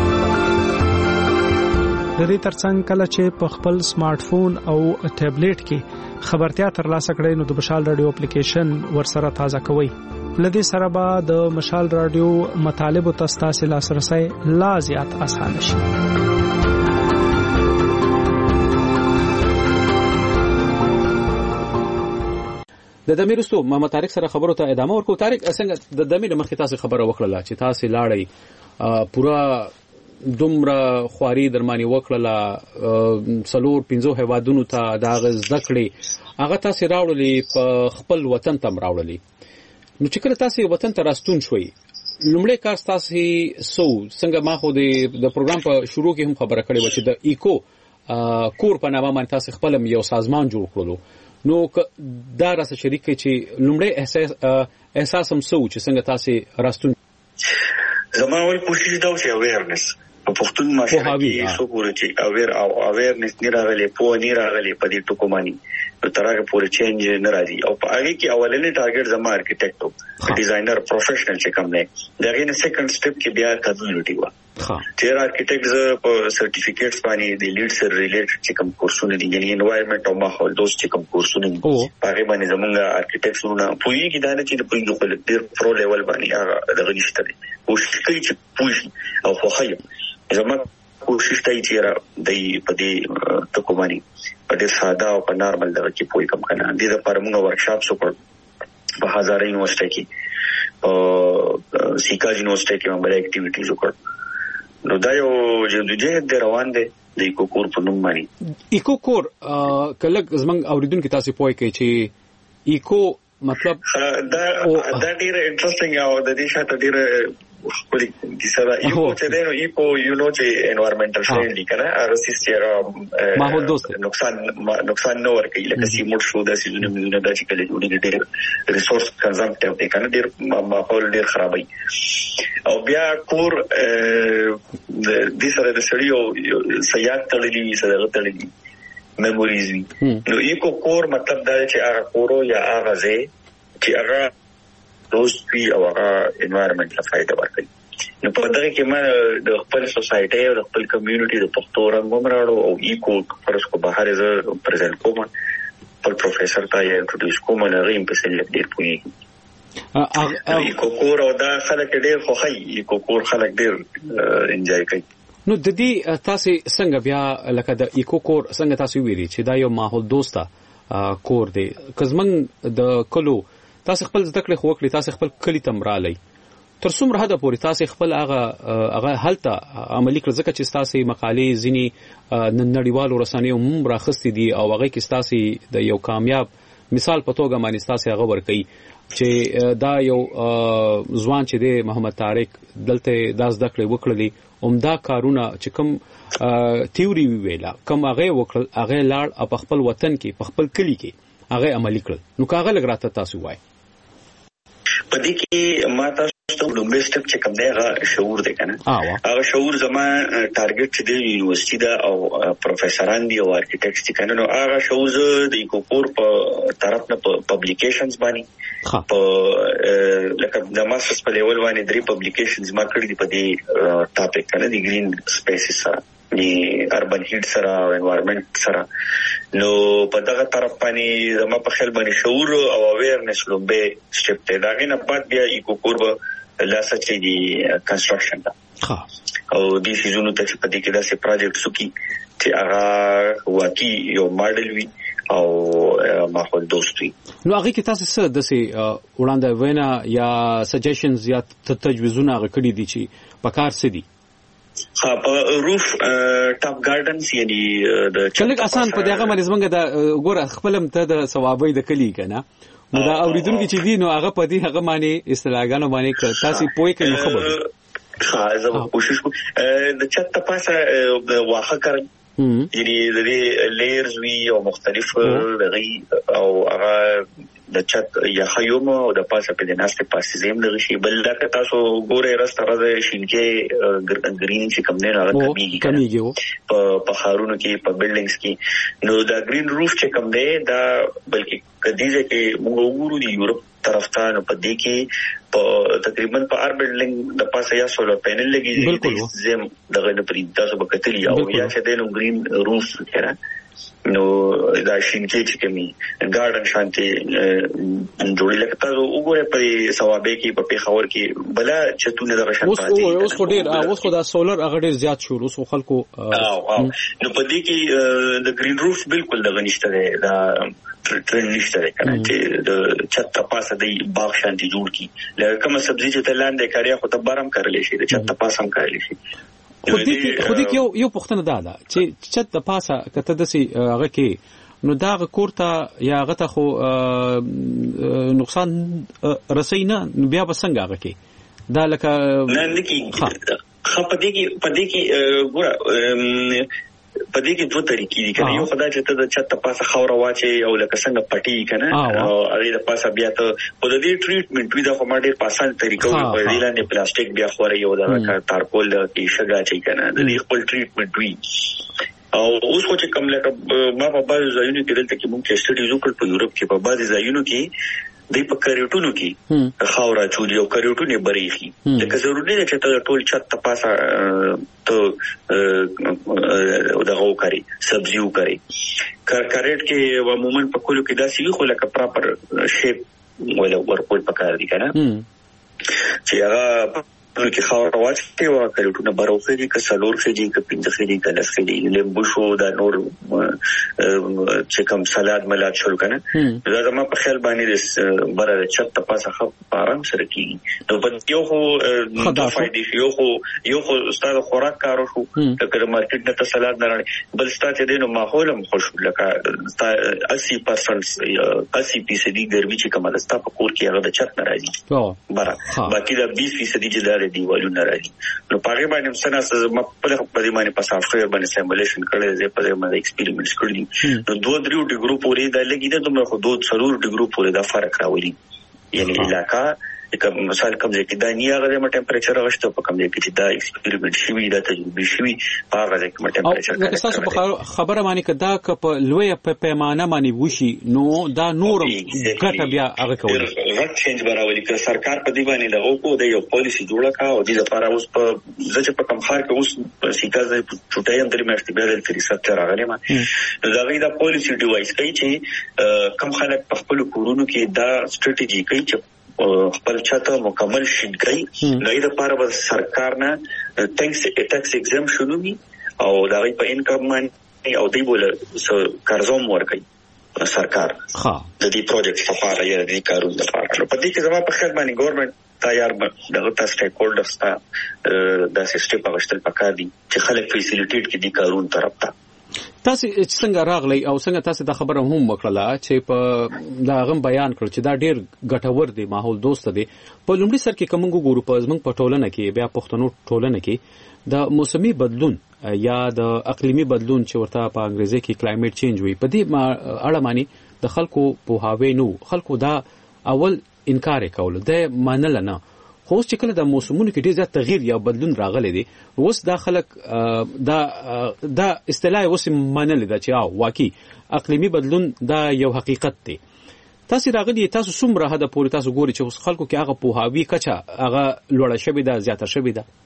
د دې ترڅنګ کله چې په خپل سمارټ فون او ټابلیټ کې خبرتیا ترلاسه کړئ نو د مشال رادیو اپلیکیشن ورسره تازه کوئ. لدې سره به د مشال رادیو مطالب او تاسو لاسرسي لا زیات آسان شي. د دمیرستو محمد طارق سره خبرو ته ادامه ورکو. طارق څنګه د دمیر مخې تاسو خبره وکړه چې تاسو لاړی پورا دومره خواري درمانی وکړه سلور 15 هوادونو ته دا زدکړي هغه تاسو راوړلې په خپل وطن ته راوړلې. نو چې کله تاسو وطن ته راستون شوي لومړی کار تاسو څنګه ما خو د پروګرام په شروع کې هم خبره کړې و چې د ایکو کور په نامه باندې تاسو خپل یو سازمان جوړ کړلو. نو دا راته شریک چې لومړی احساس هم چې څنګه تاسو راستون زما ول کوشش دا چې اویرنس په پښتون ماشاءالله کې څو پورې چې اویرنس نه راغلي په نه راغلي په دې ټکو باندې ترغه پورې چینج نه راځي او په هغه کې اولنې ټارګټ زما ارکیټیکټ او ډیزاینر پروفیشنل چې کوم نه دغه نه سیکنډ سټپ کې بیا کمیونټي و چې ارکیټیکټ په سرټیفیکټس باندې د لیډ سره ریلیټډ چې کوم کورسونه دي یعنی انوایرنمنت او ماحول دوس چې کوم کورسونه دي هغه باندې زمونږ ارکیټیکټونه پوری کې دا نه چې په یو خپل ډیر پرو لیول باندې هغه دغه نشته دي کوشش کوي چې پوری او خو خیر زما کوشش کوي چې د پدې ټکو باندې په ډیر ساده او په نارمل دغه کې پوي کم کنه د دې لپاره موږ ورکشاپس وکړ په هزاره یونیورسيټي کې او سیکا یونیورسيټي کې موږ اکټیویټیز وکړ. نو دا یو جدوجہد روان دي د ایکو کور په نوم باندې. ایکو کور کله زمنګ اوریدونکو تاسو پوي کوي چې ایکو مطلب دا ډیر انټرېسټینګ او د دې شاته ډیر خپل دي سره ایکو چې دی نو ایکو یو نو چې انوایرنمنټل فرندلی کنه هغه سیستم ماحول دوست نقصان نه ورکوي لکه سیموټ شو د سيزونه مزونه د چې کله جوړي ډېر ریسورس کنزمپټیو دی کنه ډېر ماحول ډېر خرابوي او بیا کور د سره د سړیو سیاحت تړلې سره تړلې میموریز نو ایکو کور مطلب دا چې هغه کورو یا هغه ځای چې هغه دوست وی او هغه انوایرنمنت له فائدہ ورکړي. نو په دغه کې ما د خپل سوسایټي او د خپل کمیونټي د پښتو رنګوم راړو او ایکو فرض کو بهر ز پرزنټ کوم پر پروفیسور ته یې انټروډوس کوم نه غیم په سل ډیر پوي ایکوکور او دا خلک ډېر خوښي ایکوکور خلک ډېر انجوای کوي. نو د دې تاسو څنګه بیا لکه د ایکوکور څنګه تاسو ویلي چې دا یو ماحول دوسته کور دی کزمن د کلو تاسو خپل زده کړې خو وکړي تاسو خپل کلی تمرالي تر څومره حد پورې تاسو خپل هغه حالت عملی کړ ځکه چې تاسو مقالې ځینی نړیوالو رسنیو هم راخستې دي او هغه کې تاسو د یو کامیاب مثال په توګه باندې تاسو هغه ورکړي چې دا یو ځوان چې دی محمد طارق دلته داس دکړې وکړلې عمده کارونه چې کوم تیوري ویلا کوم هغه وکړل هغه لاړ په خپل وطن کې په خپل کلی کې هغه عملی کړل نو کاغه لګراته تاسو وای پدې کې ما تاسو ته لومبه سټپ چې کوم دی هغه شعور دی کنه هغه شعور زما ټارګټ چې دی یونیورسيټي دا او پروفیسوران دی او آرکیټیکټس دي کنه نو هغه شعور د ایکوکور په طرف نه پبلیکیشنز باندې په لکه د ماسترز په لیول باندې 3 پبلیکیشنز ما کړی دي په دې ټاپک کنه دی گرین سپیسز سره دی اربن هیټ سره او انوایرنمنت سره نو په دغه طرف باندې زما په خیال باندې شعور او اویرنس لومبه سټپ ته دا غینه پات بیا ایکوکور لاسه چې دی کنستراکشن دا او دې سيزونو ته چې په دې کې داسې پروجیکټ سکی چې هغه واقعي یو ماډل وي او ماحول دوستي نو هغه کې تاسو څه دسه وړاندې وینا یا سجیشنز یا تجویزونه غکړي دي چې پکار څه دي په روف ټاپ ګارډنز یعنی د چلګ آسان په دغه باندې زمونږ د ګوره خپلم ته د ثوابي د کلی کنه نو دا اوریدونکو چې دي نو هغه په دې هغه باندې اصطلاحګانو باندې تاسو پوي کوي خبره زه کوشش کوم د چت پاسه واخه کړم یعنی د لیرز وی او مختلف دغه او هغه د چت یا خیوم او د پاسه په دناسته پاسه زم دغه شی بل دا تاسو ګوره راستره د شینکه ګرین چې کوم نه راغلی کمیږي په خارونو کې په بلډینګز کې نو دا گرین روف چې کوم دی دا بلکې کدیزه کې موږ وګورو دی یورپ طرف ته نو په دې کې په تقریبا په ار بلډینګ د پاسه یا سولر پینل لګي زم دغه د پرې تاسو به کتلی او یا چې د گرین روف کړه نو دا شینکه چې کمی ګارډن شانتي جوړی لکه تاسو وګورئ په ثوابه کې په پیښور کې بلا چتونه دغه شان پاتې اوس خو ډیر اوس خو دا سولر هغه ډیر زیات شو اوس خلکو نو په دې کې د گرین روف بالکل دغه نشته دا ټرند نشته کنه چې د چت پاسه د باغ شانتي جوړ کی لکه کوم سبزی چې تلاندې کاریا خو ته بارم کارلې شي د چت پاسه هم کارلې شي خو دې یو پښتنه ده چې چت د پاسه کته دسي هغه کې نو دا کورته یا هغه ته خو نقصان رسینا بیا بسنګ هغه کې دا لکه نه نکی خپدې کې ګوره پدې کې دوه طریقې دي کنه یو خدای چې ته د چت پاسه خاور واچي او لکه څنګه پټي کنه او هغه د پاسه بیا ته په دې ټریټمنټ وی د کومه ډېر پاسان طریقو په دې لاندې پلاستیک بیا خوري یو دا تارکول کې شګه چي کنه د دې خپل ټریټمنټ وی او اوس خو چې کوم لکه ما په بعض ځایونو کې دلته کې مونږ سټډیز وکړ په یورپ کې په بعض ځایونو کې د په کریټونو کې خاور اچولي او کریټونه بریخي لکه ضروري ده چې ته ټول چت پاسه ته دغه وکړي سبزی وکړي کریټ کې عموما په کولو کې داسې وي خو لکه پراپر شیپ ولا ورکول پکار دي کنه چې هغه کې خاور واچي او کریټونه بروخي دي که سلور خي دي که پنځه دي که لس خي دي لیمبو شو دا نور چې کوم سلاد ملات شول کنه دا زما په خیال باندې بره چت پاسه خو آرام سره کیږي نو په یو خو د فائدې یو خو ستاسو خوراک کارو شو لکه مارکیټ نه ته سلاد نه راړي بل ستاسو دینو ماحول هم خوش لکه 80% ګرمي چې کومه ده ستاسو په کور کې هغه د چت نه راځي بره باقي دا 20% چې دیوالونه راځي نو پاره باندې سنا ما په دې باندې په سافټویر باندې سیمولیشن کړل زه په دې باندې ایکسپریمنټس کړل نو 2-3 ډیګرو پورې دا لګیدل دومره خو 2-3 ډیګرو پورې دا فرق راولي یعنی علاقہ کوم مثال کوم ځکه دا نه هغه د ټمپریچر غشته په کوم ځکه چې دا ایکسپریمنټ شوی دا تجربه شوی په هغه ځکه ټمپریچر تاسو خبره باندې کدا ک په لوی په پیمانه باندې وشي نو دا نور ګټه بیا هغه کوي غټ چینج براولي که سرکار په دې باندې لغو کو د یو پالیسی جوړه کا او د لپاره اوس په ځکه په کم خار کې اوس سیکا ځای چټایم درې میاشتې بیا د ریسرچ راغلی ما دا غي دا پالیسی ډیوایس کوي چې کم خلک په خپل کورونو کې دا ستراتیژي کوي چې خپل چاته مکمل شین کوي نو دا لپاره به سرکار نه ټیکس ایگزمپشن وي او دا په انکم باندې او دی بوله قرضوم ورکړي سرکار د دې پروجیکټ لپاره یا د دې کارونو لپاره. په دې کې زموږ په خیال باندې ګورنمنت تیار دغه تاسو سټیک هولډرز ته د سیستم په غشتل پکار دي چې خلک فیسیلیټیټ کړي د کارونو طرف ته. تاسو څنګه راغلی او څنګه تاسو د خبره هم وکړه چې په دا غم بیان کړ چې دا ډیر ګټور دی ماحول دوست دی. په لومړي سر کې کومو ګورو په زمنګ په ټولنه کې بیا پښتنو ټولنه کې د موسمي بدلون یا د اقلیمي بدلون چې ورته په انګریزي کې کلایمټ چینج وي په دې اړه معنی د خلکو په هاوی نو خلکو دا اول انکار کول د منل نه خو چې کله د موسمونو کې ډیر زیات تغییر یا بدلون راغلی دی اوس دا خلک دا اصطلاح اوس منل دا چې واقعي اقلیمي بدلون دا یو حقیقت دی. تاسو راغلي تاسو څومره حد پورې تاسو ګوري چې اوس خلکو کې هغه په هاوی کچا هغه لوړه شوی دا زیاته شوی دا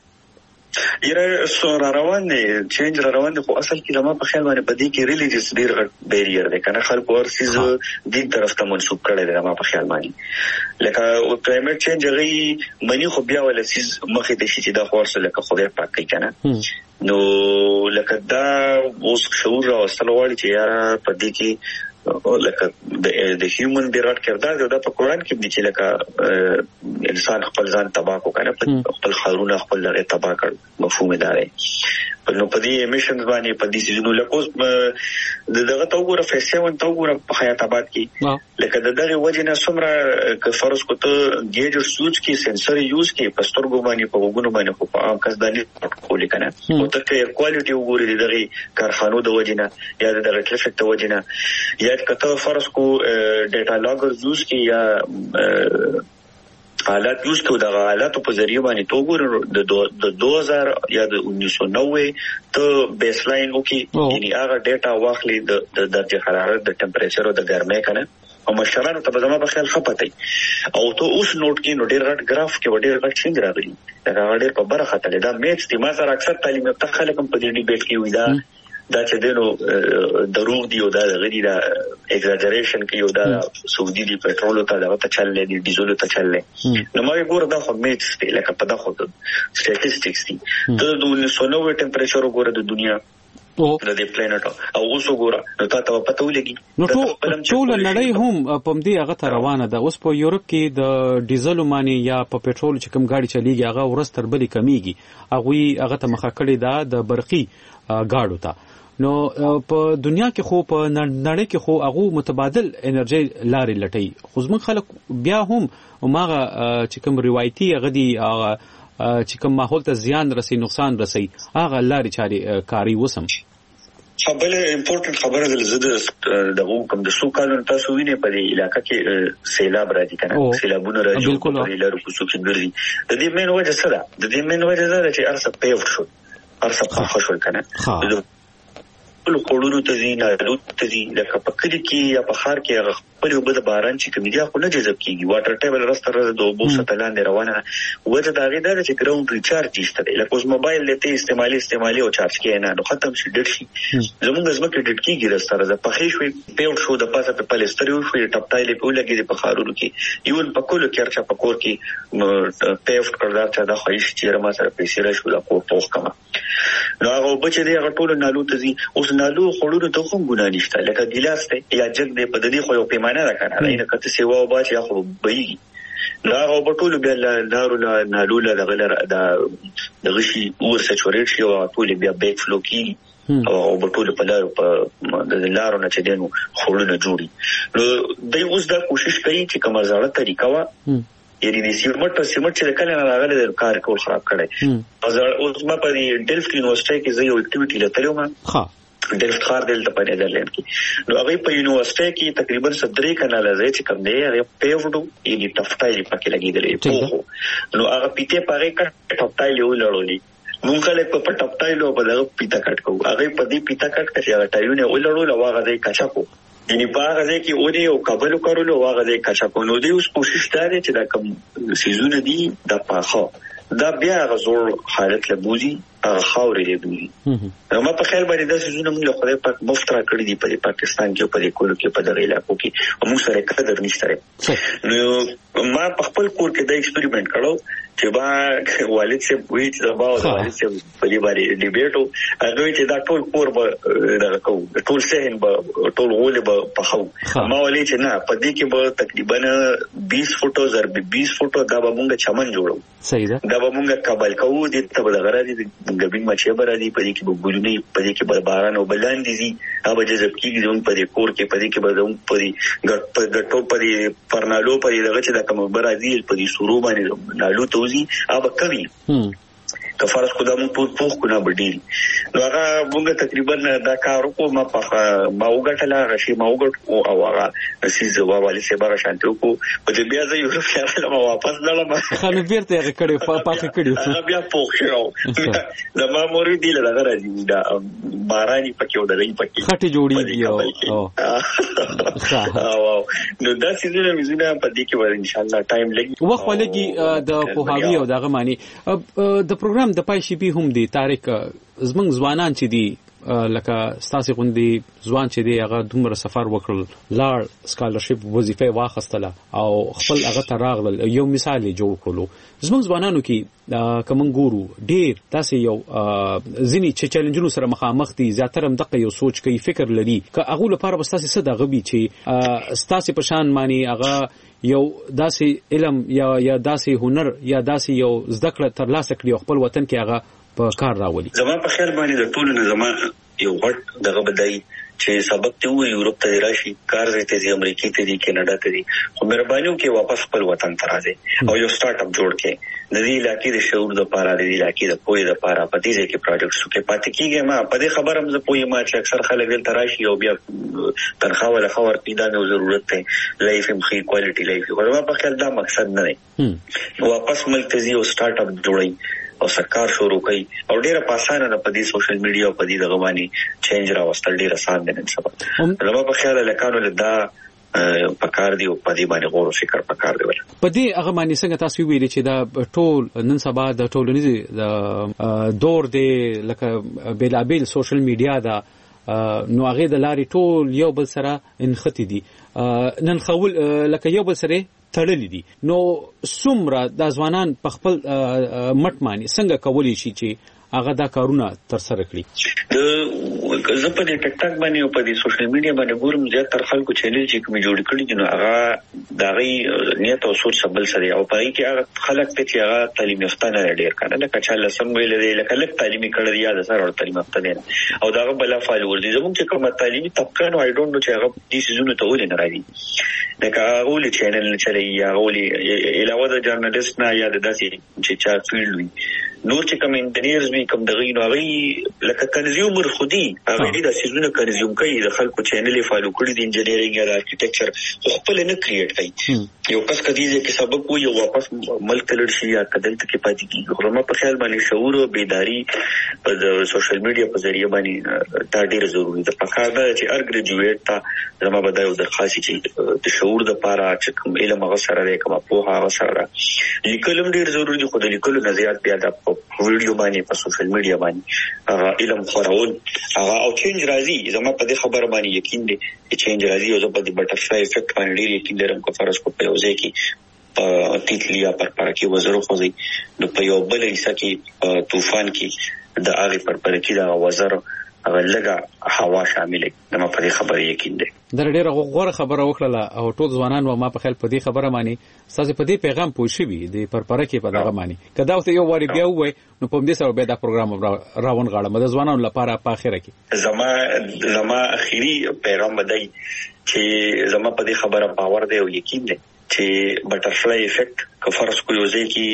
یره سور روان دي چینج روان دي خو اصل کې زموږ په خیال باندې بدی کې ریلیجیس ډیر غټ بیریئر دی کنه خلک ورسیز دین طرف ته منسوب کړي دي زموږ په خیال باندې لکه او کلایمټ چینج غي منی خو بیا ول سیز مخې د شي چې دا خورسه لکه خدای پاک کوي کنه نو لکه دا اوس شعور او اصلوالي چې یاره په دې کې لکه د هیومن بیرات کردار دا په قرآن کې دي چې لکه انسان خپل ځان تباہ کو کنه خپل خارونه خپل لغه تباہ کړ مفهوم دار نو په دې ایمیشنز باندې په دې سيزونو لکه دغه توګه فیسون توګه په حیات آباد کې لکه دغه وجنه سمره ک فرض کوته ګیج سوچ کې سنسر یوز کې پسترګو باندې په وګونو باندې خو په عام کس باندې کولې کنه او ته ایر کوالټي وګوري دغه کارخانو د وجنه یا دغه ټریفیک د وجنه یا کته فرض کو ډیټا لاګر یوز کې یا حالات یوز کو د حالاتو په ذریعہ باندې تو ګور د 2000 یا د 1990 ته بیس لاین وکي یعنی هغه ډیټا واخلي د درجه حرارت د ټمپریچر او د ګرمۍ کنه او مشرانو ته زما په خیال خپتای او ته اوس نوٹ کې نو ډیر غټ گراف کې ډیر غټ چینج راغلی دا ډیر په برخه تل دا میکس دي ما سره اکثر تعلیم یافته خلک په دې ډیبیټ کې وي دا چې دینو دروغ دی او دا غړي دا ایگزاجریشن کې یو دا سعودي دی پټرول ته دا ته چللې دي ډیزل ته چللې نو ما ګور دا خو میټس دی لکه په دا خو سټیټسټکس دي د 1990 ټمپریچر ګور د دنیا او د پلانټ او اوس ګور نو تاسو پته ولګي نو ټول نړۍ هم په دې هغه ته روانه ده اوس په یورپ کې د ډیزل مانی یا په پټرول چې کوم گاډي چلیږي هغه ورستر بلی کمیږي هغه ته مخه کړی دا د برقي گاډو ته نو په دنیا کې خو په نړۍ کې خو هغه متبادل انرژي لارې لټي خو زموږ خلک بیا هم ماغه چې کوم روایتي غدي چې کوم ماحول ته زیان رسي نقصان رسي هغه لارې چاري کاری وسم خبره امپورټنت خبره د زده د کوم د سو کالو تاسو وینئ په دې علاقې کې سیلاب راځي کنه سیلابونه راځي په لارو کوڅو کې ګرځي د دې مین وجه څه ده د دې مین وجه دا چې ارسه پیوټ شو ارسه په خښول کنه ټول کورونو ته ځي نه ته ځي لکه په کلی کې یا په ښار کې خپل وبد باران چې کمیډیا خو نه جذب کیږي واټر ټیبل راستره د اوبو ستلان روانه وجه دا غي دا چې ګراوند ریچارج نشته لکه اوس موبایل لته استعمالي او چارج کې نه نو ختم شي ډټ شي زموږ زمکه ډټ کیږي راستره د پخې شوی پیوټ شو د پاسه په پلستر یو شوی ټپټایل په لګي په خارونو کې یو په کولو کې ارچا په کور کې پیوټ کړل چې دا خوښ چې رما سره پیسې را شو دا کو پوښ کما نو هغه بچی دی هغه ټول نالو ته ځي اوس نالو خړورو ته کوم ګنا نشته لکه ګلاس ته یا جګ دی په دې خو یو پیمانه راکنه نه کته سیوا او باچ یا خو بېږي دا هغه ټول بیا لارو نالو له غلر د غشي ور سچورېټ شي او ټول بیا بیک فلو کی او ټول په لارو په د لارو نه چې دینو خړونه جوړي نو دوی اوس دا کوشش کوي چې کومه ځاړه طریقه وا یعنی د سیمټ چې کله نه راغله د کار کول خراب کړي اوس ما په ډیلفټ یونیورسيټي کې زه یو اکټیویټي لته یم ډیلفټ خار دلته په نیدرلند کې نو هغه په یونیورسيټي کې تقریبا 3 کاناله ځای چې کوم دی هغه پیوډو یعنی ټفټایل پکې لګیدلې نو هغه پیته پاره کټ ټفټایل یو لړولې مونږ له په ټفټایل او په دغه پیته کټ کوو هغه په دې پیته کټ کې هغه ټایونه ولړول او هغه ځای کچا کو یعنی باغ دې کې اوري او قبل کولو واغ دې کچا کو نو دې اوس کوشش کوي چې دا کوم سيزونه دي د پاخه دا بیا غزور حالت لبوزي خاورې لبوزي نو په خیال باندې دا سيزونه موږ خدای پاک مفترا کړی دي په پاکستان کې په کولو کې په دغه علاقو کې موږ سره قدر نشته نو ما په خپل کور کې د ایکسپریمنٹ کړو چې با والد سے وی چې دا با والد سے په دې باندې ډیبیټو هغه چې دا ټول کور به درکو ټول سهن به ټول غول به په خو ما ولې چې نه په دې کې به تقریبا 20 فوټو ضرب 20 فوټو دا به مونږ چمن جوړو صحیح ده دا به مونږ کابل کوو دې ته به غراضي د ګبین مچې برادي په دې کې به ګولنی په دې کې به باران او بلان دي هغه جذب کیږي زموږ په دې کور کې په دې کې به زموږ په دې ګټو په دې پرنالو په دې دغه چې دا کوم برادي په دې شروع باندې نالو توزي هغه کوي که فرض کو دا مونږ ټول پوښ کو نه بډیل نو هغه مونږ تقریبا دا کار وکړو ما وګټله غشي ما وګټ او هغه سیز والي سه بار شانتو کو په دې بیا زه یو خیال ما واپس لاله خلک بیرته هغه کړي پاکه کړي بیا پوښ شو دا ما موري دی له راځي دا باراني پکې ودرې پکې خټي جوړيږي او نو دا سيزونه مزونه په دې کې ور ان شاء الله ټایم لګي وخت ولګي د پوهاوی او دغه معنی د پروګرام د پایشي به هم دي تاریخ زمنګ ځوانان چې دي لکه ستاسو غوندي ځوان چې دی هغه دومره سفر وکړل لار سکالرشپ وظیفه واخستله او خپل هغه ته راغلل یو مثال جوړ کړو زموږ ځوانانو کې کوم ګورو ډیر تاسو یو ځینی چې چیلنجونو سره مخامخ دي زیاتره هم دغه یو سوچ کوي فکر لري که هغه لپاره بس تاسو څه دغه بي چې تاسو په شان معنی هغه یو داسې علم یا داسې هنر یا داسې یو زده کړه ترلاسه کړي خپل وطن کې هغه په کار راولي زما په خیال باندې د ټولو نه زما یو غټ دغه بدای چې سبق ته وي یورپ ته راشي کار زیته دي امریکا ته دي کینیډا ته دي خو مهرباني وکړئ واپس خپل وطن ته راځي او یو سٹارټ اپ جوړ کړئ د دې علاقې د شعور د پاره د دې علاقې د پوهې د پاره په دې کې پروجیکټس کې پاتې کیږي ما په دې خبره هم زه پوهې ما چې اکثر خلک دلته راشي او بیا تنخواه ولا خبر پیدا نه ضرورت ته لایف هم خې کوالټي لایف ورما په خیال دا مقصد نه دی واپس ملک ته یو سٹارټ اپ جوړي او سرکار شروع کوي او ډیره پاسانه نه په دې سوشل میډیا او په دې دغه باندې چینج راوستل ډیره آسان دي نن سبا زما په خیال لکانو دا پکار دی او په دې باندې غور او فکر پکار دی په دې هغه باندې څنګه تاسو ویلي چې دا ټول نن سبا د ټولنیز دور دی لکه بیلابیل سوشل میډیا دا نو هغه د لارې ټول یو بل سره انختی دي نن خول لکه یو بل سره تړلې دي نو څومره د ځوانان په خپل مټ معنی څنګه کولی شي چې هغه دا کارونه تر سره کړي زه په دې ټک ټاک باندې او په دې سوشل میډیا باندې ګورم زیات تر خلکو چینل چې کوم جوړ کړي دي نو هغه دا غي نیت او سوچ سبل سره او په کې هغه خلک ته چې هغه تعلیم یافته نه ډیر کنه لکه چې لسم ویل دی لکه لک تعلیمي کړی دی یا سره تعلیم یافته دی او دا بل فایل وردي زموږ چې کومه تعلیمي طبقه نو آی ډونټ نو چې هغه دې سيزونه ته ولې نه راځي لکه اولي چینل چلي یا اولي علاوه د جرنالست نه یا د داسې چې چا فیلډ وي نور چې کوم انجینیرز وي کوم دغه نو هغه لکه کنزیومر خودي هغه دې د سيزونه کنزیوم کوي د خلکو چینل فالو کړی د انجینیرینګ یا د ارکیټیکچر خپل نه کریټ کوي یو کس کدي چې سبق وي یو واپس ملک تلل شي یا کدلته کې پاتې کیږي خو په خیال باندې شعور او بیداری په سوشل میډیا په ذریعہ باندې دا ډیر ضروری ده په کار ده چې هر ګریجویټ ته زما بدایو درخواست چې د شعور د پاره چې کوم علم هغه سره دی کوم په هغه سره لیکلم ډیر ضروری دي خو د لیکلو نظریات بیا د ویډیو باندې په سوشل میډیا باندې علم خورول هغه او چینج راځي زما په دې خبره باندې یقین دي چې چینج راځي او په دې بټرفلای افیکټ باندې ډیر یقین لرم کو فرض کو په یوځای کې تیتلیا پر کې وزرو خوځي نو په یو بل حصہ کې طوفان کې د هغه پر کې دا وزر لګه هوا شاملې نو په دې خبره یقین دي د ډېر غوړه خبره وکړه او ټول ځوانان و ما په خیال په دې خبره مانی تاسو په دې پیغام پوه شئ د پرپره کې په دغه مانی کدا اوس یو واری بیا وای نو په دې سره به دا پروګرام راون غاړه د ځوانانو لپاره په اخره کې زما اخیری پیغام بدای چې زما په دې خبره باور دی او یقین دی چې بټرفلای افیکټ که فرض کو یو ځای کې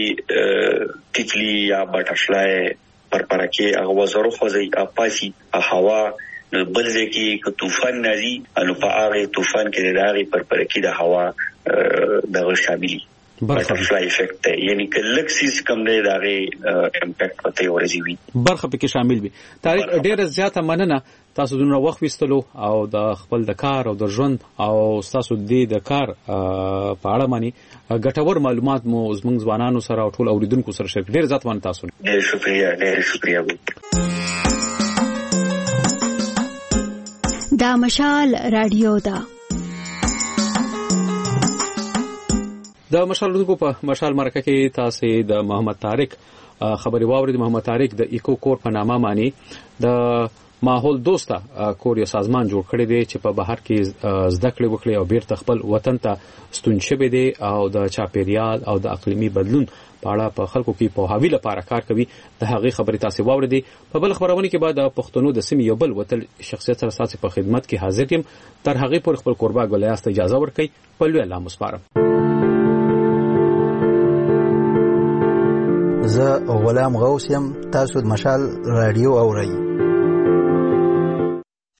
تیتلی یا بټرفلای پر کې هغه وزرو خوځي اپاسي هوا بل ځکه ک طوفان نازي انو په هغه طوفان کې د هغه پر کې د هوا دغه شاملي بټرفلای افیکټ یعنی کله سیس کم دی دغه امپیکټ پته ورزي وي برخه پکې شامل وي تاریخ ډېر زیاته مننه تاسو دونه وخت وستلو او د خپل د کار او د ژوند او تاسو د کار په اړه مانی ګټور معلومات مو زموږ ځوانانو سره او ټول اوریدونکو سره شریک ډېر زیات من تاسو ډېر شکریا دا مشال رادیو دا د مشال اردوونکو په مشال مرکه کې تاسو د محمد طارق خبري واورید. محمد طارق د ایکو کور په نامه معنی د ماحول دوسته کور یو سازمان جوړ کړی دی چې په بهر کې زده کړې وکړي او بیرته خپل وطن ته ستون شوی دی او د چاپیریال او د اقلیمي بدلون په اړه په خلکو کې پوهاوی لپاره کار کوي. د هغې خبرې تاسو واوریدي. په بل خبرونه کې بعد د پښتنو د سیمې یو بل وتل شخصیت سره تاسو په خدمت کې حاضر یم. تر هغې پورې خپل قربا ګلیاست اجازه ورکړئ. په لوی الله مسپارم. زه غلام غوث یم. تاسو د مشال رادیو اورئ.